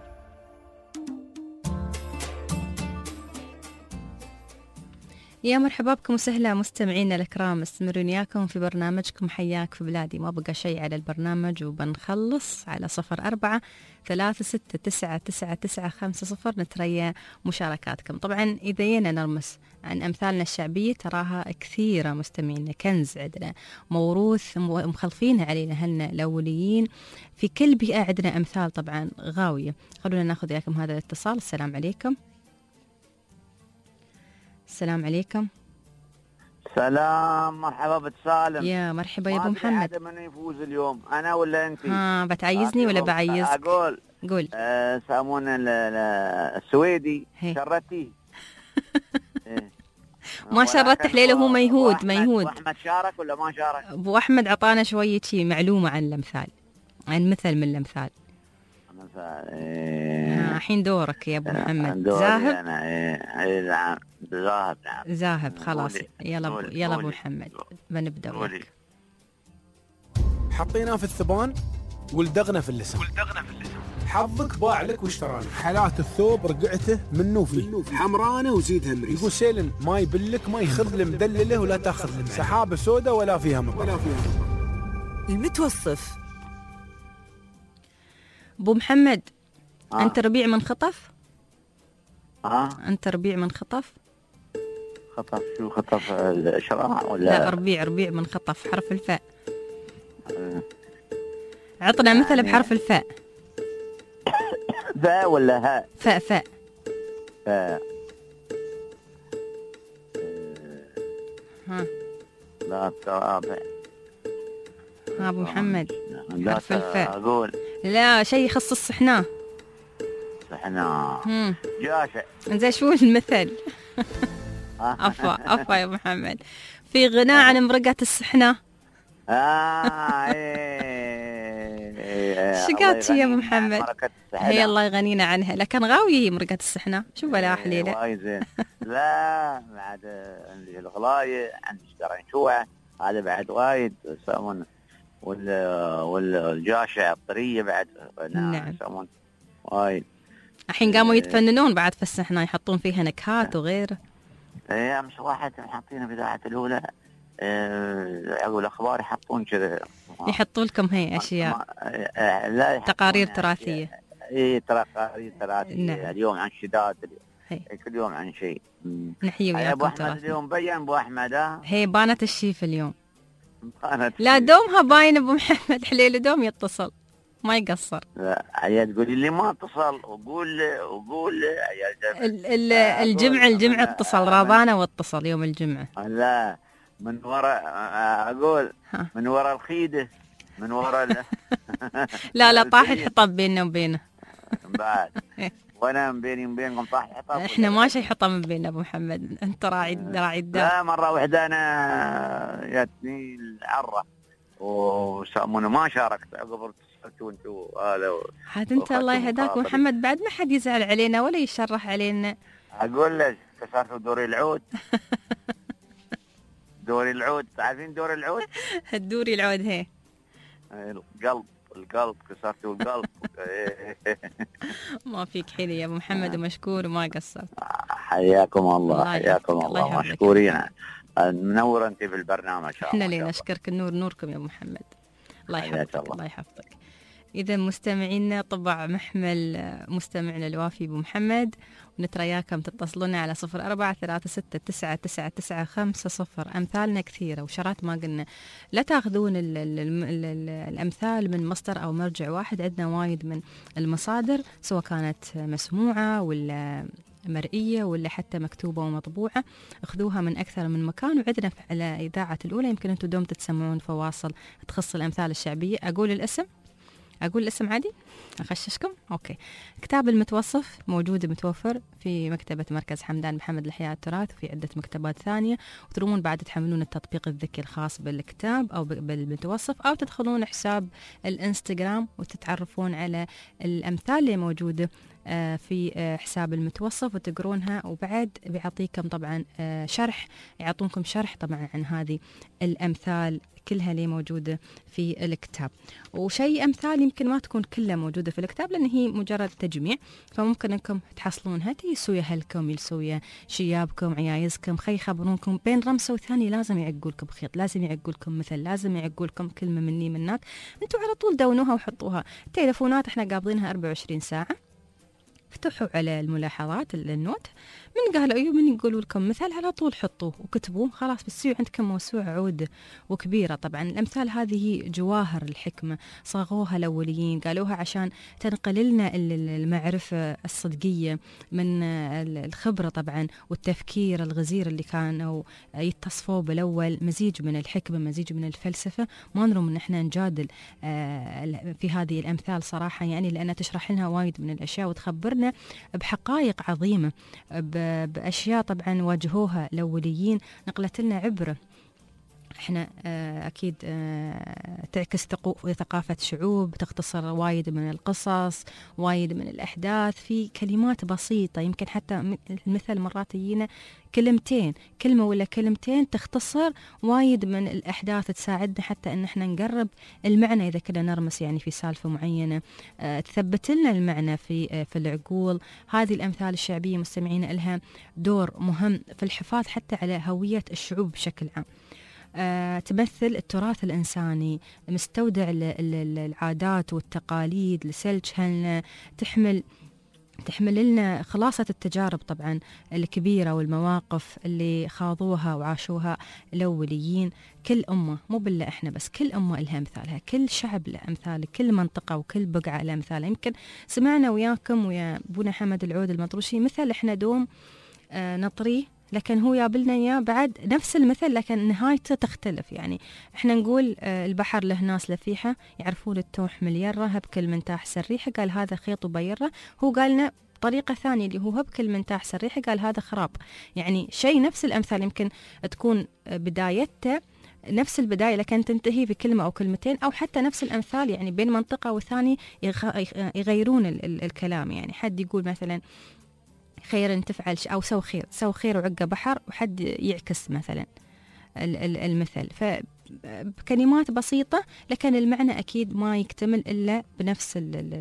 يا مرحبا بكم وسهلا مستمعينا الكرام، مستمرين وياكم في برنامجكم حياك في بلادي. ما بقى شيء على البرنامج وبنخلص على صفر أربعة ثلاثة ستة تسعة تسعة تسعة خمسة صفر نتريا مشاركاتكم. طبعا إذا ينا نرمس عن أمثالنا الشعبية تراها كثيرة مستمعينا، كنز عندنا موروث مخلفينها علينا أهلنا الأوليين. في كل بيئة عندنا أمثال طبعا غاوية. خلونا ناخذ إياكم هذا الاتصال. السلام عليكم. السلام عليكم. سلام، مرحبا بتسالم. يا مرحبا يا ابو محمد. من يفوز اليوم انا ولا انت؟ ها بتعيزني ولا بعيزك؟ اقول قول. أه سامونا السويدي شرتي. إيه. ما شرت حليله، هو ميهود ميهود. احمد شارك ولا ما شارك؟ ابو احمد عطانا شويه شيء معلومه عن الامثال، عن مثل من الامثال. إيه. الحين دورك يا ابو محمد. زاهب. انا اي نعم زاهب. نعم زاهب خلاص. يلا بولي. يلا ابو محمد بنبدا وياك. حطيناه في الثبان ولدغنا في اللسان. ولدغنا في اللسان. حظك باع لك واشتراني. حالات الثوب رقعته منه فيه حمرانه وزيدها مريس. يقول سيلن ما يبلك ما يخذ المدلله ولا تاخذ سحابه سوداء ولا فيها مطر. ولا فيها مطر. المتوصف. ابو محمد آه. انت ربيع من خطف؟ اه انت ربيع من خطف؟ خطف شو خطف الشراع ولا؟ لا ربيع ربيع من خطف حرف الفاء. آه. عطنا يعني مثل بحرف الفاء. فاء ولا هاء؟ فاء فاء فاء. ها لا ترابع. ها ابو محمد حرف الفاء. اقول لا شيء يخص الصحناه. صحناه جاشع. زين شو المثل؟ عفوا عفوا يا ابو محمد. في غناء عن امرقة الصحناه. اه شقات يا ابو محمد. هي الله يغنينا عنها، لكن غاويه هي مرقة الصحناه. شو بلا حليله. واي زين. لا بعد عندي الغلايه، عندي شرنشوعه، هذا بعد وايد يسمون. وال والجاشع الطريه بعد. نعم يسمون وايد. الحين قاموا يتفننون بعد في الصحنه، يحطون فيها نكهات وغيره. اي امس واحد حاطينه في اذاعه الاولى عقب الاخبار يحطون كذا، يحطوا لكم هي اشياء. لا تقارير تراثيه. اي تقارير تراثيه. نعم. اليوم عن شداد، كل يوم عن شيء. نحيي وياكم ابو احمد اليوم بين ابو احمد. ها هي بانت الشيف اليوم. بانت لا دومها باين ابو محمد حليل دوم يتصل ما يقصر. لا عيال تقولي لي ما اتصل وقول وقول عيال الجمعه الجمعه اتصل رابانا واتصل يوم الجمعه. لا من وراء اقول من وراء الخيده من وراء لا لا طاح الحطب بيننا وبينه بعد. وانا بيني وبينكم طاح الحطب. احنا ما شي حطب من بيننا ابو محمد، انت راعي راعي الدار. لا مره واحده انا جاتني العره وسامونا ما شاركت عقب اتصلت وانتوا هذا. عاد انت الله يهداك محمد، بعد ما حد يزعل علينا ولا يشرح علينا. اقول لك كسرتوا دوري العود. دوري العود، تعرفين دوري العود؟ الدوري العود هي القلب القلب كسرتوا القلب. ما فيك حيلة يا ابو محمد ومشكور وما قصرت. حياكم الله حياكم الله, الله مشكورين. منور انت بالبرنامج. احنا اللي نشكرك. النور نوركم يا ابو محمد. الله يحفظك الله يحفظك. إذا مستمعينا طبع محمل مستمعنا الوافي أبو محمد، ونترياكم تتصلون على صفر أربعة ثلاثة ستة تسعة تسعة تسعة خمسة صفر. أمثالنا كثيرة وشرات ما قلنا، لا تاخذون ال ال ال ال الأمثال من مصدر أو مرجع واحد، عندنا وايد من المصادر سواء كانت مسموعة ولا مرئية ولا حتى مكتوبة ومطبوعة، اخذوها من أكثر من مكان. وعندنا على إذاعة الأولى يمكن أنتم دوم تتسمعون فواصل تخص الأمثال الشعبية. أقول الاسم أقول الاسم عادي أخششكم؟ أوكي. كتاب المتوصف موجود متوفر في مكتبة مركز حمدان محمد لإحياء التراث، وفي عدة مكتبات ثانية. وترومون بعد تحملون التطبيق الذكي الخاص بالكتاب أو بالمتوصف، أو تدخلون حساب الإنستغرام وتتعرفون على الأمثال اللي موجودة في حساب المتوصف وتقرونها. وبعد بيعطيكم طبعا شرح، يعطونكم شرح طبعا عن هذه الأمثال كلها اللي موجودة في الكتاب. وشيء أمثال يمكن ما تكون كلها موجودة في الكتاب لأن هي مجرد تجميع، فممكن أنكم تحصلونها تيسوا أهلكم، يلسوا شيابكم، عيايزكم، خي يخبرونكم بين رمسة وثانية لازم يعقولكم خيط، لازم يعقولكم مثل، لازم يعقولكم كلمة مني منك. أنتوا على طول دونوها وحطوها. التليفونات احنا قابضينها أربعة وعشرين ساعة، افتحوا على الملاحظات النوت، من قالوا أيوه من يقولوا لكم مثال على طول حطوه وكتبوه، خلاص بتصير عندكم موسوعة عودة وكبيرة. طبعا الأمثال هذه جواهر الحكمة، صاغوها الأوليين، قالوها عشان تنقل لنا المعرفة الصدقية من الخبرة طبعا والتفكير الغزير اللي كانوا يتصفوا بالأول، مزيج من الحكمة مزيج من الفلسفة. ما نروم ان احنا نجادل في هذه الأمثال صراحة، يعني لأنها تشرح لنا وايد من الأشياء وتخبرنا بحقائق عظيمة، بأشياء طبعا واجهوها الأوليين، نقلت لنا عبرة. احنا اه اكيد اه تعكس ثقافة شعوب، تختصر وايد من القصص، وايد من الأحداث في كلمات بسيطة. يمكن حتى المثل مرات يجينا كلمتين، كلمة ولا كلمتين تختصر وايد من الأحداث، تساعدنا حتى ان احنا نقرب المعنى إذا كنا نرمس يعني في سالفة معينة، اه تثبت لنا المعنى في اه في العقول. هذه الأمثال الشعبية مستمعين لها دور مهم في الحفاظ حتى على هوية الشعوب بشكل عام. أه تمثل التراث الإنساني، مستودع العادات والتقاليد لسلجها، تحمل تحمل لنا خلاصة التجارب طبعا الكبيرة والمواقف اللي خاضوها وعاشوها الأوليين. كل أمة مو بالله إحنا بس، كل أمة لها أمثالها، كل شعب له أمثال، كل منطقة وكل بقعة لها أمثالها. يمكن سمعنا وياكم ويا أبونا حمد العود المطروشي مثل إحنا دوم أه نطريه، لكن هو يابلنا إياه بعد نفس المثل لكن نهايته تختلف. يعني إحنا نقول البحر له ناس لفيحة يعرفون التوح مليرة، هبكل من تاح سريحة قال هذا خيط وبيرة. هو قالنا بطريقة ثانية اللي هو هبكل من تاح سريحة قال هذا خراب. يعني شيء نفس الأمثال يمكن تكون بدايته نفس البداية لكن تنتهي بكلمة أو كلمتين، أو حتى نفس الأمثال يعني بين منطقة وثانية يغيرون الكلام. يعني حد يقول مثلا خير تفعل أو سو خير، سو خير وعقة بحر، وحد يعكس مثلا المثل. فبكلمات بسيطة لكن المعنى أكيد ما يكتمل إلا بنفس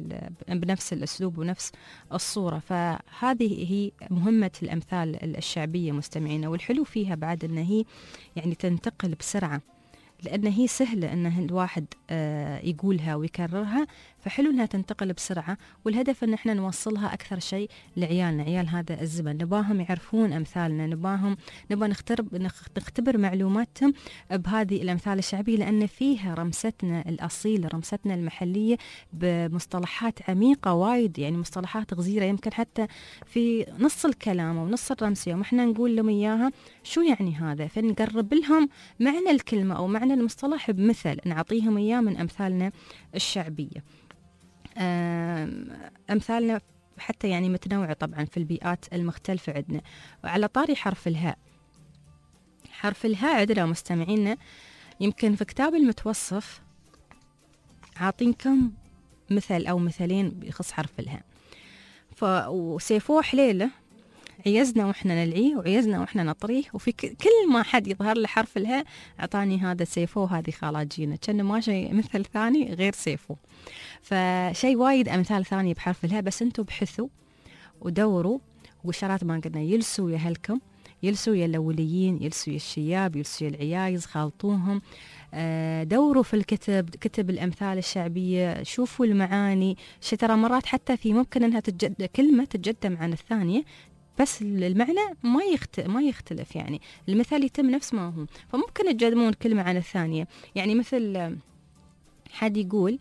بنفس الأسلوب ونفس الصورة. فهذه هي مهمة الأمثال الشعبية مستمعينا. والحلو فيها بعد أن هي يعني تنتقل بسرعة، لأن هي سهلة أن الواحد يقولها ويكررها، فحلو أنها تنتقل بسرعة. والهدف أن احنا نوصلها أكثر شيء لعيالنا، عيال هذا الزمن، نباهم يعرفون أمثالنا، نباهم نبا نختبر نختبر معلوماتهم بهذه الأمثال الشعبية، لأن فيها رمستنا الأصيلة، رمستنا المحلية بمصطلحات عميقة وايد، يعني مصطلحات غزيرة يمكن حتى في نص الكلام ونص الرمسية وما احنا نقول لهم إياها شو يعني هذا، فنقرب لهم معنى الكلمة أو معنى المصطلح بمثل نعطيهم إياه من أمثالنا الشعبية. أمثالنا حتى يعني متنوعة طبعا في البيئات المختلفة عندنا. وعلى طاري حرف الهاء، حرف الهاء عندنا مستمعينا يمكن في كتاب المتوصف عاطينكم مثل أو مثلين بيخص حرف الهاء، فسيفوه حليلة عيزنا وإحنا نلعيه وعيزنا وإحنا نطريه، وفي كل ما حد يظهر له حرف الهاء أعطاني هذا سيفو وهذه خالاجينا، كأنه ما شيء مثل ثاني غير سيفو. فشيء وايد أمثال ثانية بحرف الهاء، بس أنتوا بحثوا ودوروا. وشرات ما قلنا يلسوا يا هلكم، يلسوا يا الأوليين، يلسوا يا الشياب، يلسوا يا العيايز، خالطوهم دوروا في الكتب، كتب الأمثال الشعبية، شوفوا المعاني. شي ترى مرات حتى في ممكن أنها تتجد كلمة تتجدم عن الثانية بس المعنى ما يخت... ما يختلف، يعني المثال يتم نفس ما هو، فممكن تجدمون كلمة عن الثانية. يعني مثل حد يقول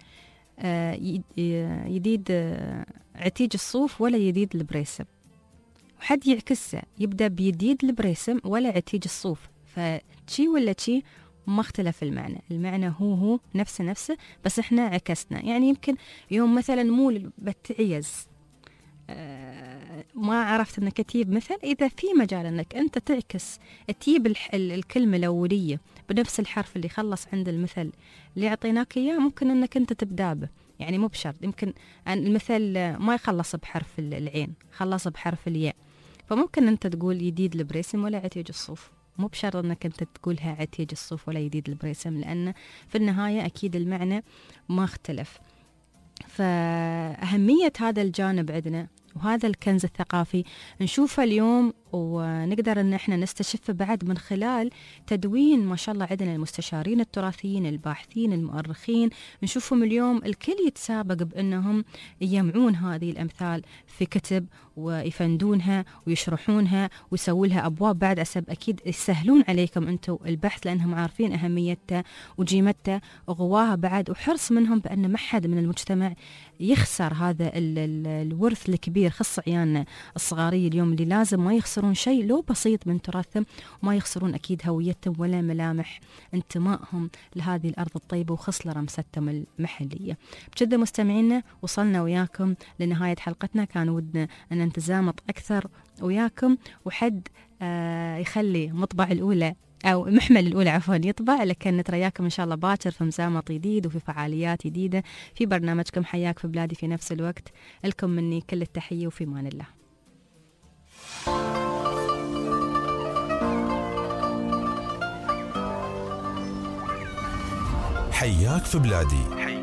يديد عتيج الصوف ولا يديد البريسم، وحد يعكسه يبدأ بيديد البريسم ولا عتيج الصوف، فشي ولا شي ما اختلف المعنى، المعنى هو هو نفسه نفسه بس احنا عكسنا. يعني يمكن يوم مثلا مول بتعيز آه ما عرفت انك تجيب مثل، اذا في مجال انك انت تعكس تجيب الكلمة الأولية بنفس الحرف اللي خلص عند المثل اللي اعطيناك اياه، ممكن انك انت تبدأ به. يعني مو بشرط، يمكن المثل ما يخلص بحرف العين، خلص بحرف الياء، فممكن انت تقول يديد البريسم ولا عتيج الصوف، مو بشرط انك انت تقولها عتيج الصوف ولا يديد البريسم، لان في النهاية اكيد المعنى ما اختلف. فأهمية هذا الجانب عندنا وهذا الكنز الثقافي نشوفه اليوم، ونقدر ان احنا نستشفه بعد من خلال تدوين ما شاء الله عندنا المستشارين التراثيين، الباحثين، المؤرخين، نشوفهم اليوم الكل يتسابق بانهم يجمعون هذه الامثال في كتب ويفندونها ويشرحونها ويسووا لها ابواب بعد أسب اكيد يسهلون عليكم انتم البحث، لانهم عارفين اهميتها وجيمتها وغواها بعد، وحرص منهم بان ما حد من المجتمع يخسر هذا ال ال الورث الكبير، خص عيالنا الصغاري اليوم اللي لازم ما يخسرون شيء لو بسيط من تراثهم، وما يخسرون أكيد هويتهم ولا ملامح انتمائهم لهذه الأرض الطيبة وخصلة رمستهم المحلية. بجد مستمعينا وصلنا وياكم لنهاية حلقتنا، كان ودنا أن نتزامط أكثر وياكم، وحد آه يخلي مطبع الأولى أو محمل الأولى عفوا يطبع، لكن نترياكم إن شاء الله باكر في مزامط جديد وفي فعاليات جديدة في برنامجكم حياك في بلادي في نفس الوقت. لكم مني كل التحية وفي مان الله. حياك في بلادي